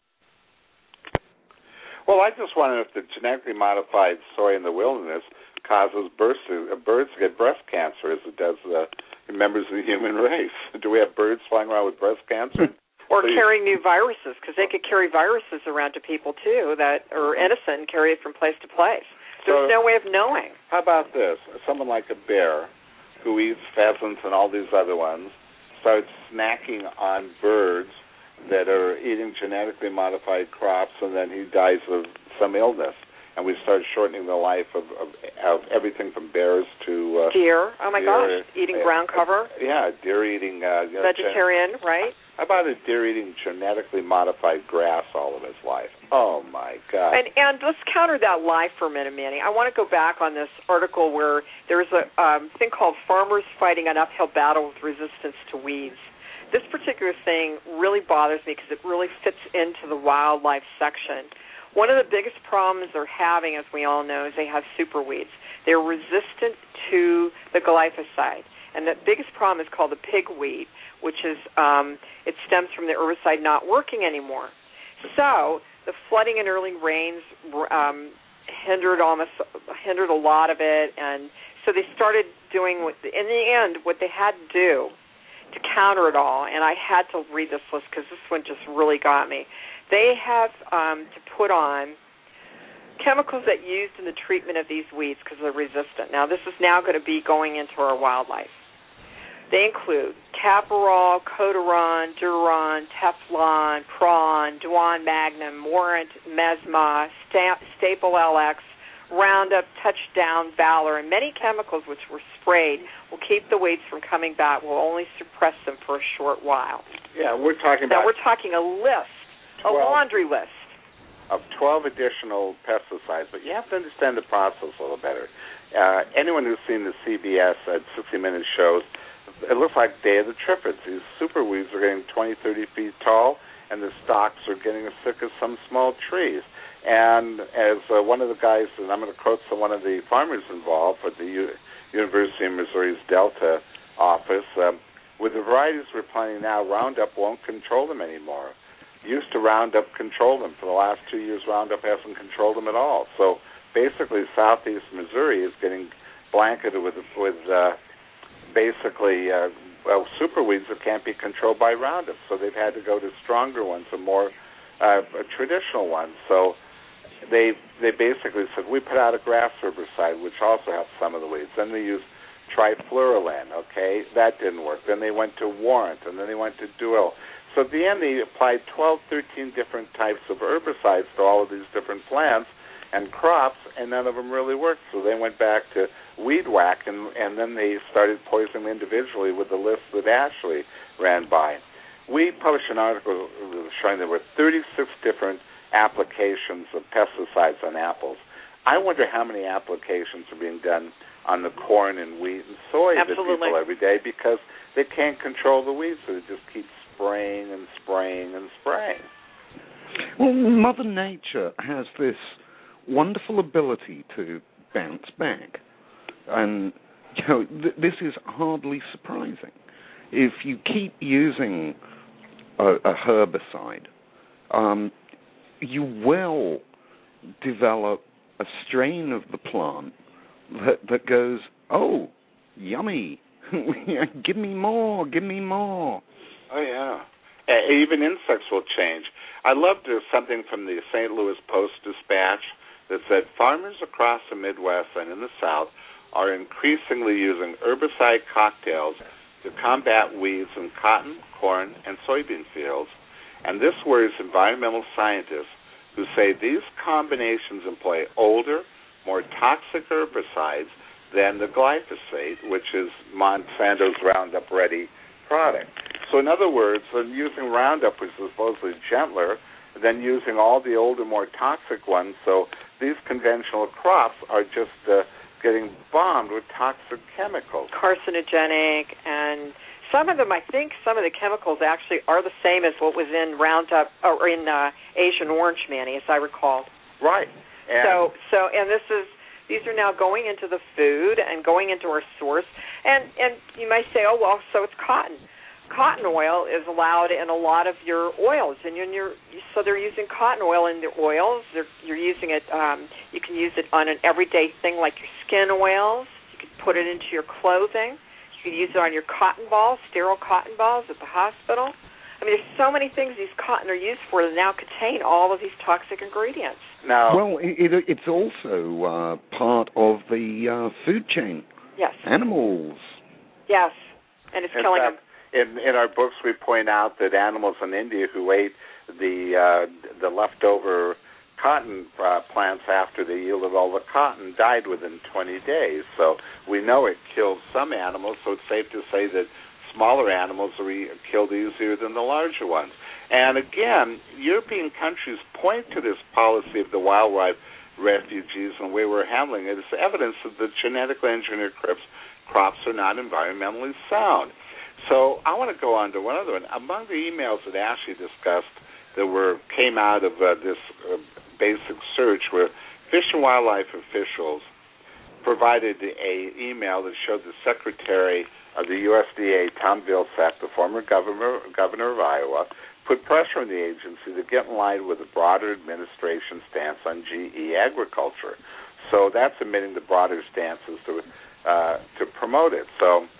well, I just wonder if the genetically modified soy in the wilderness causes birds to, uh, birds to get breast cancer as it does uh, members of the human race. Do we have birds flying around with breast cancer? Or so carrying new viruses, because they could carry viruses around to people, too, that are innocent and carry it from place to place. There's so, no way of knowing. How about this? Someone like a bear who eats pheasants and all these other ones starts snacking on birds that are eating genetically modified crops, and then he dies of some illness. And we start shortening the life of, of, of everything from bears to... Uh, deer. Oh, my deer, gosh. Eating uh, ground cover. Uh, yeah, deer eating... Uh, you know, vegetarian, gen- right? How about a deer eating genetically modified grass all of his life? Oh, my God. And, and let's counter that lie for a minute, Manny. I want to go back on this article where there's a um, thing called Farmers Fighting an Uphill Battle with Resistance to Weeds. This particular thing really bothers me because it really fits into the wildlife section. One of the biggest problems they're having, as we all know, is they have superweeds. They're resistant to the glyphosate. And the biggest problem is called the pigweed, which is um, it stems from the herbicide not working anymore. So the flooding and early rains um, hindered almost hindered a lot of it, and so they started doing what, in the end, what they had to do to counter it all, and I had to read this list because this one just really got me. They have um, to put on chemicals that used in the treatment of these weeds because they're resistant. Now, this is now going to be going into our wildlife. They include Caparol, Coderon, Duron, Teflon, Prawn, Duan Magnum, Warrant, Mesma, Sta- Staple L X, Roundup, Touchdown, Valor, and many chemicals which were sprayed will keep the weeds from coming back, will only suppress them for a short while. Yeah, we're talking about... Now, we're talking a list, twelve, a laundry list. Of twelve additional pesticides, but you have to understand the process a little better. Uh, anyone who's seen the C B S at sixty minute shows, it looks like Day of the Triffids. These super weeds are getting twenty, thirty feet tall, and the stalks are getting as thick as some small trees. And as uh, one of the guys, and I'm going to quote some one of the farmers involved at the U- University of Missouri's Delta office, um, with the varieties we're planting now, Roundup won't control them anymore. Used to Roundup control them. For the last two years, Roundup hasn't controlled them at all. So basically, southeast Missouri is getting blanketed with with uh, basically uh, well super weeds that can't be controlled by Roundup. So they've had to go to stronger ones and more uh, traditional ones. So they they basically said, we put out a grass herbicide, which also helps some of the weeds. Then they used trifluralin. Okay, that didn't work. Then they went to Warrant, and then they went to Duil. So at the end, they applied twelve, thirteen different types of herbicides to all of these different plants and crops, and none of them really worked. So they went back to weed whack, and, and then they started poisoning individually with the list that Ashley ran by. We published an article showing there were thirty-six different applications of pesticides on apples. I wonder how many applications are being done on the corn and wheat and soy that people every day, because they can't control the weeds, so they just keep spraying and spraying and spraying. Well, Mother Nature has this wonderful ability to bounce back. And, you know, th- this is hardly surprising. If you keep using a, a herbicide, um, you will develop a strain of the plant that, that goes, oh, yummy, give me more, give me more. Oh, yeah. Uh, even insects will change. I loved uh, something from the Saint Louis Post-Dispatch that said farmers across the Midwest and in the South are increasingly using herbicide cocktails to combat weeds in cotton, corn, and soybean fields. And this worries environmental scientists who say these combinations employ older, more toxic herbicides than the glyphosate, which is Monsanto's Roundup Ready product. So in other words, they're using Roundup, which is supposedly gentler, than using all the older, more toxic ones. So these conventional crops are just uh, getting bombed with toxic chemicals. Carcinogenic, and some of them, I think some of the chemicals actually are the same as what was in Roundup, or in uh, Asian Orange, Manny, as I recall. Right. And so, so, and this is, these are now going into the food and going into our source. And, and you might say, oh, well, so it's cotton. Cotton oil is allowed in a lot of your oils, and in your, so they're using cotton oil in their oils. They're, you're using it, um, you can use it on an everyday thing like your skin oils. You can put it into your clothing. You can use it on your cotton balls, sterile cotton balls at the hospital. I mean, there's so many things these cotton are used for that now contain all of these toxic ingredients. Now, well, it, it, it's also uh, part of the uh, food chain. Yes. Animals. Yes, and it's killing fact, them. In, in our books, we point out that animals in India who ate the uh, the leftover cotton uh, plants after they yielded all the cotton died within twenty days. So we know it killed some animals, so it's safe to say that smaller animals are e- killed easier than the larger ones. And again, European countries point to this policy of the wildlife refugees and the way we're handling it as evidence that the genetically engineered crops, crops are not environmentally sound. So I want to go on to one other one. Among the emails that Ashley discussed that were came out of uh, this uh, basic search were Fish and Wildlife officials provided a email that showed the Secretary of the U S D A, Tom Vilsack, the former governor, governor of Iowa, put pressure on the agency to get in line with the broader administration stance on G E agriculture. So that's admitting the broader stances to uh, to promote it. So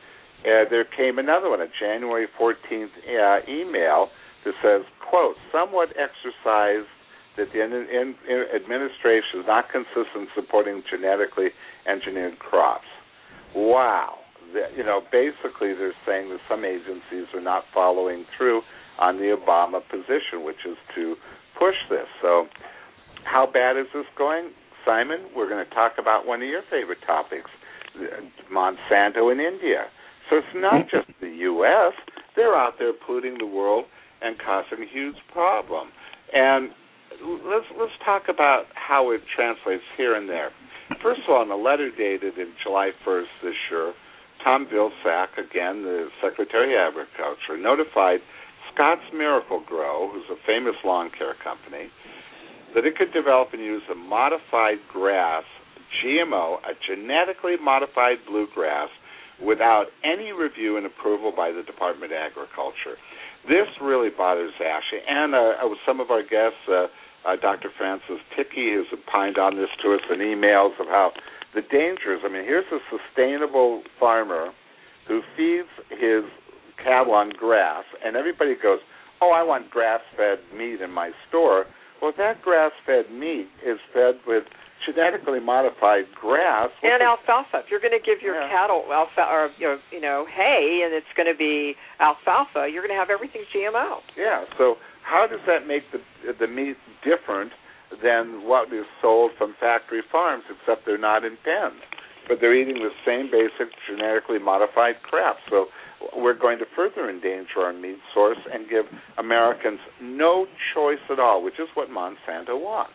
uh, there came another one, a January fourteenth uh, email that says, quote, somewhat exercise that the in, in, in administration is not consistent in supporting genetically engineered crops. Wow. The, you know, basically they're saying that some agencies are not following through on the Obama position, which is to push this. So how bad is this going? Simon, we're going to talk about one of your favorite topics, Monsanto in India. So it's not just the U S They're out there polluting the world and causing a huge problem. And let's let's talk about how it translates here and there. First of all, in a letter dated in July first this year, Tom Vilsack, again, the Secretary of Agriculture, notified Scott's Miracle-Gro, who's a famous lawn care company, that it could develop and use a modified grass, G M O, a genetically modified bluegrass, without any review and approval by the Department of Agriculture. This really bothers Ashley. And uh, some of our guests, uh, uh, Doctor Francis Ticky, has opined on this to us in emails of how the dangers. I mean, here's a sustainable farmer who feeds his cattle on grass, and everybody goes, oh, I want grass-fed meat in my store. Well, that grass-fed meat is fed with genetically modified grass and alfalfa. If you're going to give your yeah. cattle alfalfa or you know, you know hay, and it's going to be alfalfa, you're going to have everything G M O. Yeah. So how does that make the the meat different than what is sold from factory farms? Except they're not in pens, but they're eating the same basic genetically modified crap. So we're going to further endanger our meat source and give Americans no choice at all, which is what Monsanto wants.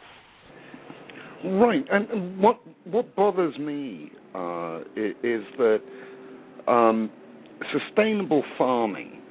Right, and what what bothers me uh, is that um, sustainable farming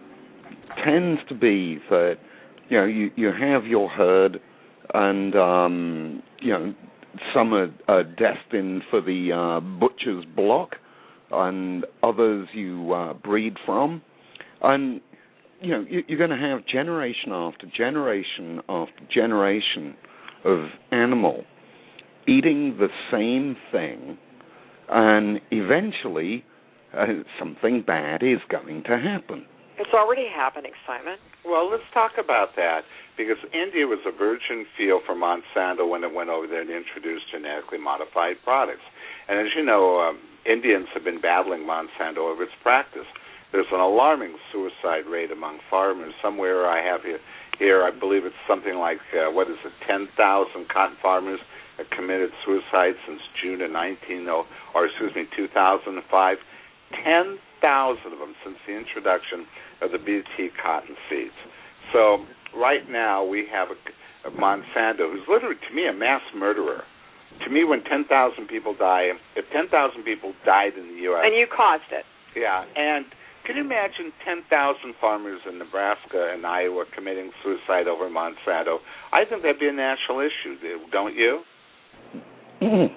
tends to be that you know you, you have your herd, and um, you know some are, are destined for the uh, butcher's block, and others you uh, breed from, and you know you, you're going to have generation after generation after generation of animal eating the same thing, and eventually uh, something bad is going to happen. It's already happening, Simon. Well, let's talk about that, because India was a virgin field for Monsanto when it went over there and introduced genetically modified products. And as you know, um, Indians have been battling Monsanto over its practice. There's an alarming suicide rate among farmers. Somewhere I have here, here I believe it's something like, uh, what is it, ten thousand cotton farmers committed suicide since June of nineteen oh, or excuse me, two thousand five. Ten thousand of them since the introduction of the B T cotton seeds. So right now we have a, a Monsanto who's literally, to me, a mass murderer. To me, when ten thousand people die, if ten thousand people died in the U S and you caused it, yeah, and can you imagine ten thousand farmers in Nebraska and Iowa committing suicide over Monsanto? I think that'd be a national issue, don't you? Mm.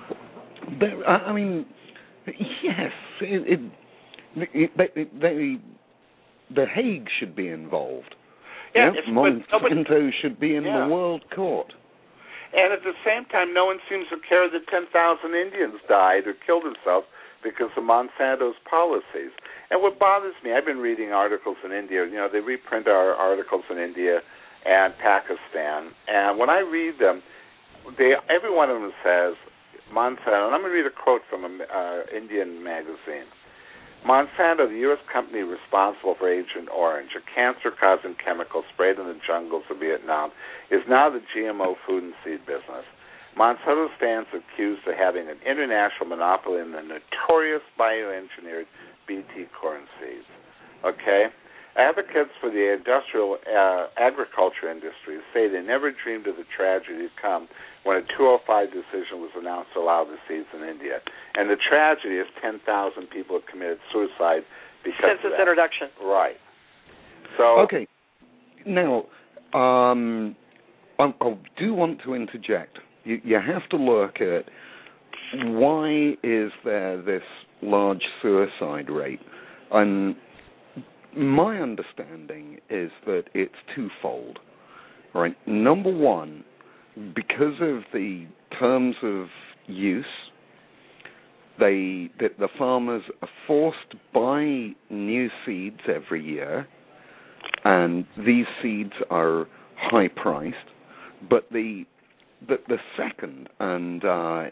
But, I mean, yes, it, it, it, they, they, the Hague should be involved. Yeah, yep, Monsanto but, should be in yeah. the world court. And at the same time, no one seems to care that ten thousand Indians died or killed themselves because of Monsanto's policies. And what bothers me, I've been reading articles in India. You know, they reprint our articles in India and Pakistan. And when I read them, they every one of them says, Monsanto, and I'm going to read a quote from an uh, Indian magazine. Monsanto, the U S company responsible for Agent Orange, a cancer-causing chemical sprayed in the jungles of Vietnam, is now the G M O food and seed business. Monsanto stands accused of having an international monopoly in the notorious bioengineered B T corn seeds. Okay? Advocates for the industrial uh, agriculture industry say they never dreamed of the tragedy to come when a two oh five decision was announced to allow the seeds in India. And the tragedy is ten thousand people have committed suicide because since of its that. introduction. Right. So okay. Now, um, I, I do want to interject. You, you have to look at why is there this large suicide rate, and my understanding is that it's twofold. Right. Number one, because of the terms of use, they that the farmers are forced to buy new seeds every year, and these seeds are high priced. But the the, the second and uh,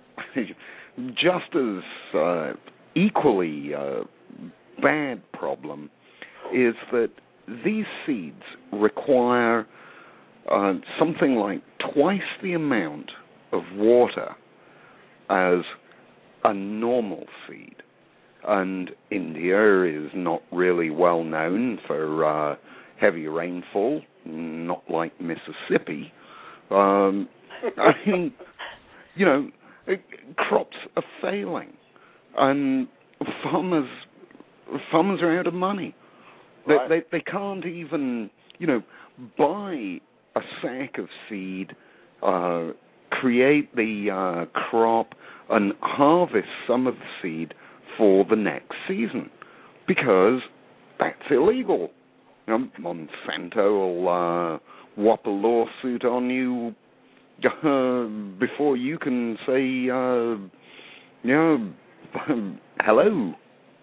just as uh, equally uh, bad problem is that these seeds require uh, something like twice the amount of water as a normal seed. And India is not really well known for uh, heavy rainfall, not like Mississippi. Um, I mean, you know, crops are failing, and farmers farmers are out of money. They, right. they they can't even, you know, buy a sack of seed, uh, create the uh, crop, and harvest some of the seed for the next season, because that's illegal. You know, Monsanto will uh, whop a lawsuit on you uh, before you can say, uh, you know, hello.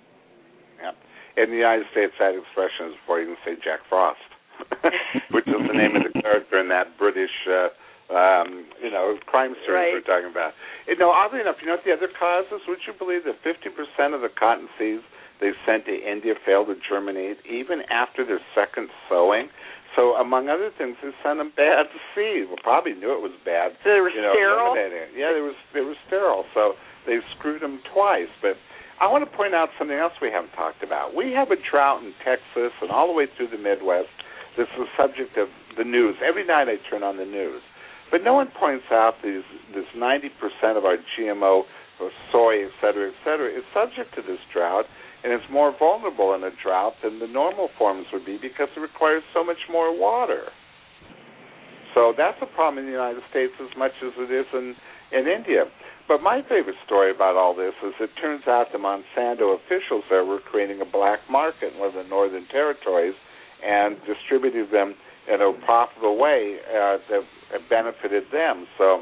Yeah. In the United States, that expression is before you can say Jack Frost, which is the name of the character in that British, uh, um, you know, crime series right. we're talking about. You know, oddly enough, you know what the other cause is? Would you believe that fifty percent of the cotton seeds they sent to India failed to germinate even after their second sowing? So, among other things, they sent them bad seed. Well, probably knew it was bad. So they were you know, sterile? Yeah, they were, they were sterile. So they screwed them twice. But I want to point out something else we haven't talked about. We have a drought in Texas and all the way through the Midwest. This is the subject of the news. Every night I turn on the news. But no one points out these, this ninety percent of our G M O, or soy, et cetera, et cetera, is subject to this drought, and it's more vulnerable in a drought than the normal forms would be because it requires so much more water. So that's a problem in the United States as much as it is in, in India. But my favorite story about all this is it turns out the Monsanto officials there were creating a black market in one of the northern territories and distributed them in a profitable way uh, that benefited them. So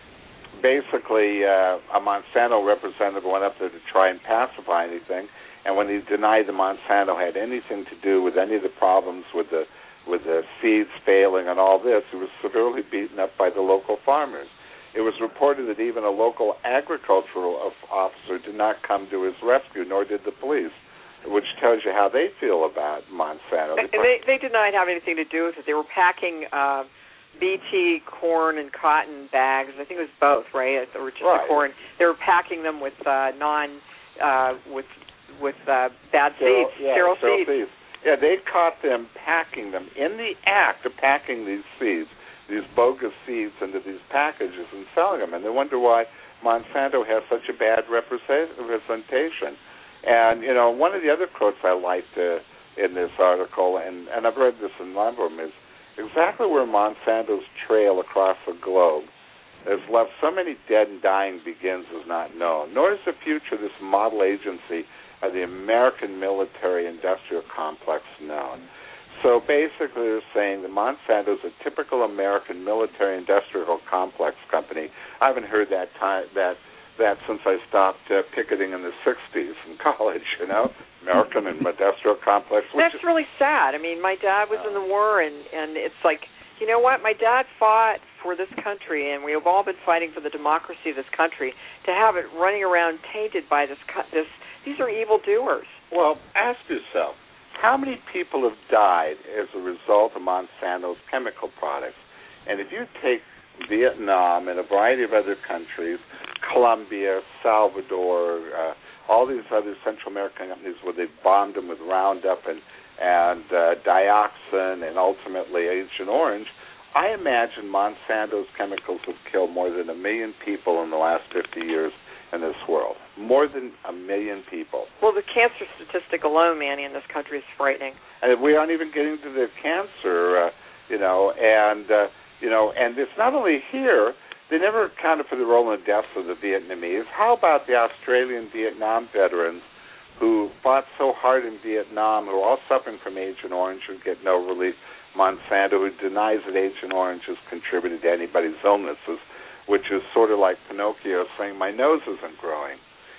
basically, uh, a Monsanto representative went up there to try and pacify anything, and when he denied the Monsanto had anything to do with any of the problems with the with the seeds failing and all this, he was severely beaten up by the local farmers. It was reported that even a local agricultural officer did not come to his rescue, nor did the police, which tells you how they feel about Monsanto. And they, they did not have anything to do with it. They were packing uh, B T, corn, and cotton bags. I think it was both, right? Or just right. the corn. They were packing them with uh, non, uh, with with uh, bad sterile, seeds, yeah, sterile, sterile seeds. seeds. Yeah, they caught them packing them in the act of packing these seeds, these bogus seeds into these packages and selling them. And they wonder why Monsanto has such a bad representation. And, you know, one of the other quotes I liked uh, in this article, and, and I've read this in a number of them, is exactly where Monsanto's trail across the globe has left so many dead and dying begins is not known, nor is the future of this model agency of the American military-industrial complex known. So basically they're saying that Monsanto is a typical American military-industrial complex company. I haven't heard that time, that that since I stopped uh, picketing in the sixties in college, you know, American and industrial complex. That's is, really sad. I mean, my dad was uh, in the war, and, and it's like, you know what, my dad fought for this country, and we have all been fighting for the democracy of this country. To have it running around tainted by this, this these are evildoers. Well, ask yourself, how many people have died as a result of Monsanto's chemical products? And if you take Vietnam and a variety of other countries, Colombia, Salvador, uh, all these other Central American companies where they bombed them with Roundup and, and uh, dioxin and ultimately Agent Orange, I imagine Monsanto's chemicals have killed more than a million people in the last fifty years in this world. More than a million people. Well, the cancer statistic alone, Manny, in this country is frightening. And we aren't even getting to the cancer, uh, you know, and, uh, you know, and it's not only here. They never accounted for the role in the deaths of the Vietnamese. How about the Australian Vietnam veterans who fought so hard in Vietnam, who are all suffering from Agent Orange and get no relief? Monsanto, who denies that Agent Orange has contributed to anybody's illnesses, which is sort of like Pinocchio saying, my nose isn't growing.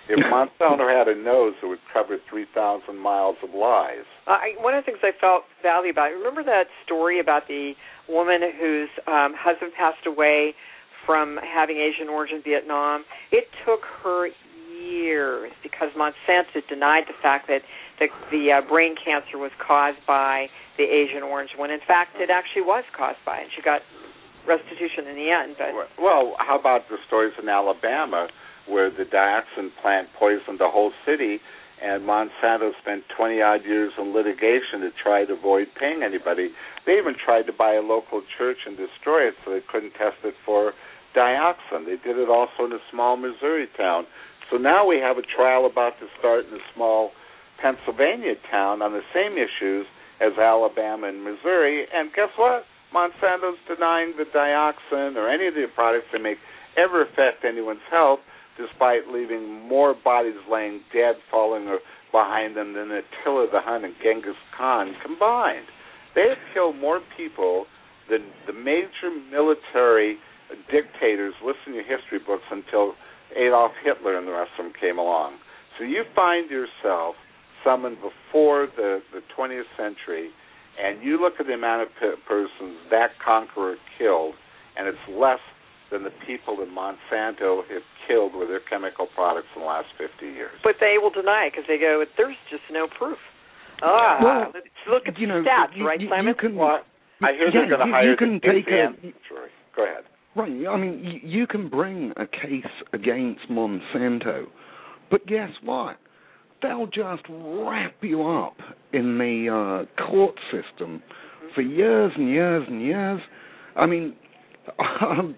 If Monsanto had a nose, it would cover three thousand miles of lies. Uh, I, one of the things I felt badly about, remember that story about the woman whose um, husband passed away from having Asian origin in Vietnam? It took her years because Monsanto denied the fact that the, the uh, brain cancer was caused by the Asian orange, when in fact it actually was caused by it. And she got restitution in the end. But well, how about the stories in Alabama where the dioxin plant poisoned the whole city, and Monsanto spent twenty-odd years in litigation to try to avoid paying anybody. They even tried to buy a local church and destroy it so they couldn't test it for dioxin. They did it also in a small Missouri town. So now we have a trial about to start in a small Pennsylvania town on the same issues as Alabama and Missouri, and guess what? Monsanto's denying the dioxin or any of the products they make ever affect anyone's health, despite leaving more bodies laying dead, falling behind them than Attila the Hun and Genghis Khan combined. They have killed more people than the major military dictators listed in history books until Adolf Hitler and the rest of them came along. So you find yourself summoned before the, the twentieth century, and you look at the amount of p- persons that conqueror killed, and it's less than the people that Monsanto have killed with their chemical products in the last fifty years. But they will deny it because they go, there's just no proof. Ah, well, let's look at you know, stats, you, right, you, Simon? You can, well, I hear yeah, they're going to you, hire you can the take a, jury. Go ahead. Right, I mean, you, you can bring a case against Monsanto, but guess what? They'll just wrap you up in the uh, court system for years and years and years. I mean, um,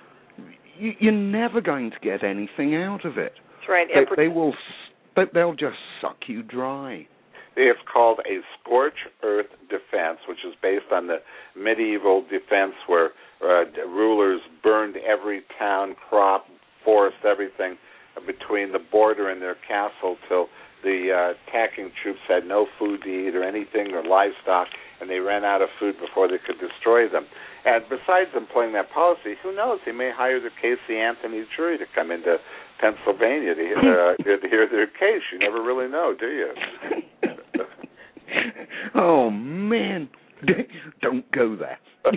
you, you're never going to get anything out of it. That's right. They, they will. They, they'll just suck you dry. It's called a scorch earth defense, which is based on the medieval defense where uh, rulers burned every town, crop, forest, everything between the border and their castle till the uh, attacking troops had no food to eat or anything or livestock, and they ran out of food before they could destroy them. And besides employing that policy, who knows, they may hire the Casey Anthony jury to come into Pennsylvania to, uh, to hear their case. You never really know, do you? Oh, man. Don't go there.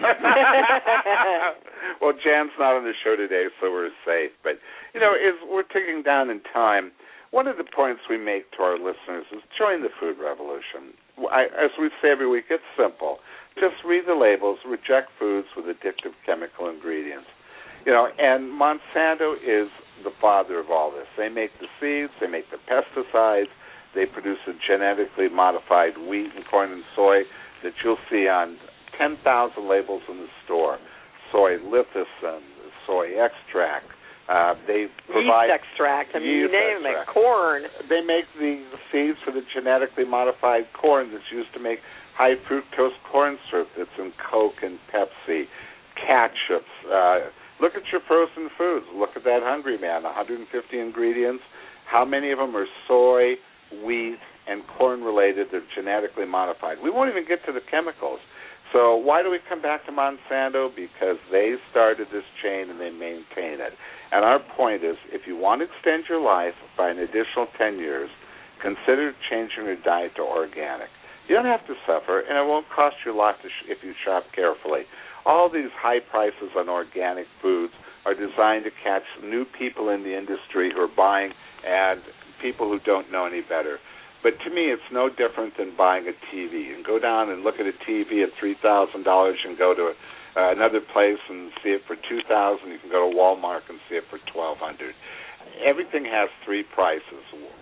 Well, Jan's not on the show today, so we're safe. But, you know, as we're ticking down in time, one of the points we make to our listeners is join the food revolution. I, as we say every week, it's simple. Just read the labels, reject foods with addictive chemical ingredients. You know, and Monsanto is the father of all this. They make the seeds, they make the pesticides, they produce a genetically modified wheat and corn and soy that you'll see on ten thousand labels in the store. Soy lecithin, soy extract. Uh, they provide yeast extract. I mean, you name extract. it. Corn. They make the seeds for the genetically modified corn that's used to make high fructose corn syrup that's in Coke and Pepsi, ketchups. Uh, look at your frozen foods. Look at that Hungry Man, one hundred fifty ingredients. How many of them are soy, wheat, and corn-related? They're genetically modified. We won't even get to the chemicals. So why do we come back to Monsanto? Because they started this chain and they maintain it. And our point is, if you want to extend your life by an additional ten years, consider changing your diet to organic. You don't have to suffer, and it won't cost you a lot to sh- if you shop carefully. All these high prices on organic foods are designed to catch new people in the industry who are buying and people who don't know any better. But to me, it's no different than buying a T V. You can go down and look at a T V at three thousand dollars and go to a, uh, another place and see it for two thousand dollars. You can go to Walmart and see it for twelve hundred dollars. Everything has three prices,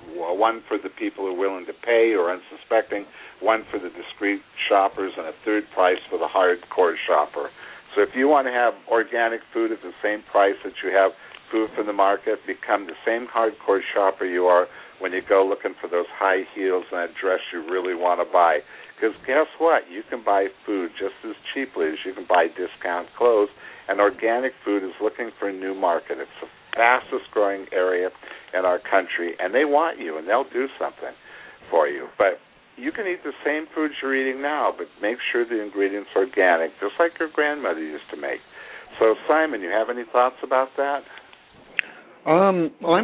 one for the people who are willing to pay or unsuspecting, one for the discreet shoppers, and a third price for the hardcore shopper. So if you want to have organic food at the same price that you have food from the market, become the same hardcore shopper you are when you go looking for those high heels and that dress you really want to buy. Because guess what? You can buy food just as cheaply as you can buy discount clothes, and organic food is looking for a new market. It's the fastest growing area in our country, and they want you, and they'll do something for you. But you can eat the same foods you're eating now, but make sure the ingredients are organic, just like your grandmother used to make. So, Simon, you have any thoughts about that? Um, I'm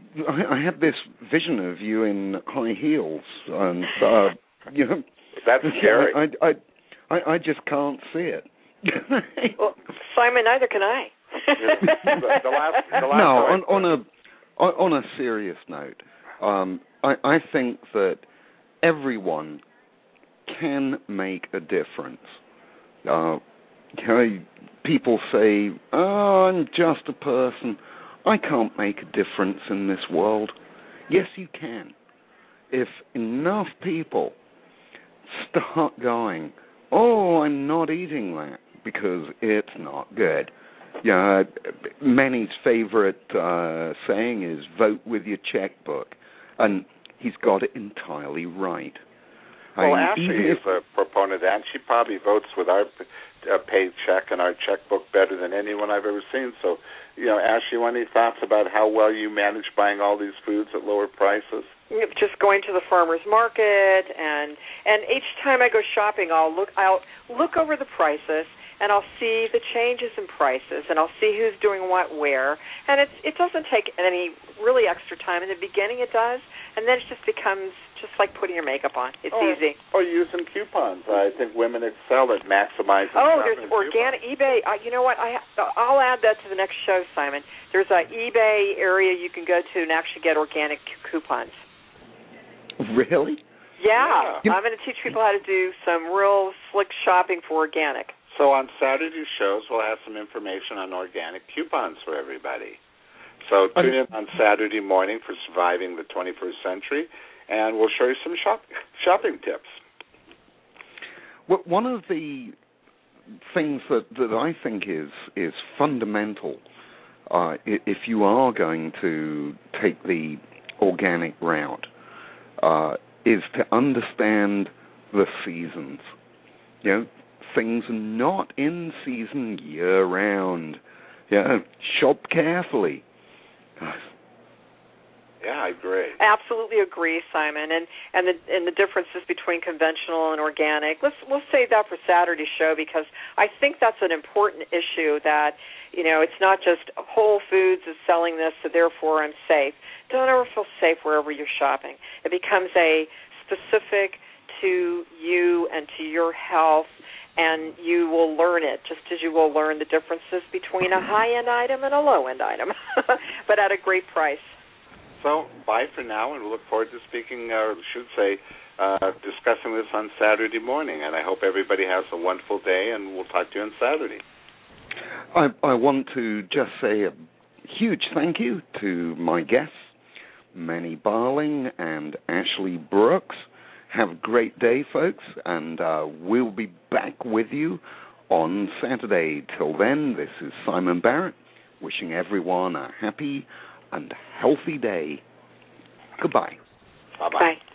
I, I had this vision of you in high heels, and uh, you know, that's scary. I, I, I, I just can't see it. Well, Simon, neither can I. the, the last, the last no, on, on a on a serious note, um, I, I think that everyone can make a difference. Uh, you know, people say, "Oh, I'm just a person. I can't make a difference in this world." Yes, you can. If enough people start going, "Oh, I'm not eating that because it's not good." Yeah, Manny's favorite uh, saying is "vote with your checkbook," and he's got it entirely right. Well, I, Ashley is if, a proponent, and she probably votes with our uh, paycheck and our checkbook better than anyone I've ever seen. So, you know, Ashley, you want any thoughts about how well you manage buying all these foods at lower prices? Just going to the farmer's market, and and each time I go shopping, I'll look I'll look over the prices, and I'll see the changes in prices, and I'll see who's doing what where. And it's it doesn't take any really extra time. In the beginning, it does, and then it just becomes just like putting your makeup on. It's or, easy. Or using coupons. I think women excel at maximizing. Oh, there's organic coupons. eBay. Uh, you know what? I I'll add that to the next show, Simon. There's a eBay area you can go to and actually get organic coupons. Really? Yeah. yeah. I'm going to teach people how to do some real slick shopping for organic. So on Saturday shows, we'll have some information on organic coupons for everybody. So tune in on Saturday morning for Surviving the twenty-first Century, and we'll show you some shop, shopping tips. Well, one of the things that, that I think is is fundamental, uh, if you are going to take the organic route, uh, is to understand the seasons. You know, things are not in season year round. Yeah, shop carefully. Yeah, I agree. Absolutely agree, Simon. And and the and the differences between conventional and organic. Let's we'll save that for Saturday's show, because I think that's an important issue. That, you know, it's not just Whole Foods is selling this, so therefore I'm safe. Don't ever feel safe wherever you're shopping. It becomes a specific to you and to your health, and you will learn it, just as you will learn the differences between a high-end item and a low-end item, but at a great price. So, bye for now, and we look forward to speaking, or should say, uh, discussing this on Saturday morning. And I hope everybody has a wonderful day, and we'll talk to you on Saturday. I, I want to just say a huge thank you to my guests, Manny Barling and Ashley Brooks. Have a great day, folks, and uh, we'll be back with you on Saturday. Till then, this is Simon Barrett, wishing everyone a happy and healthy day. Goodbye. Bye-bye. Bye.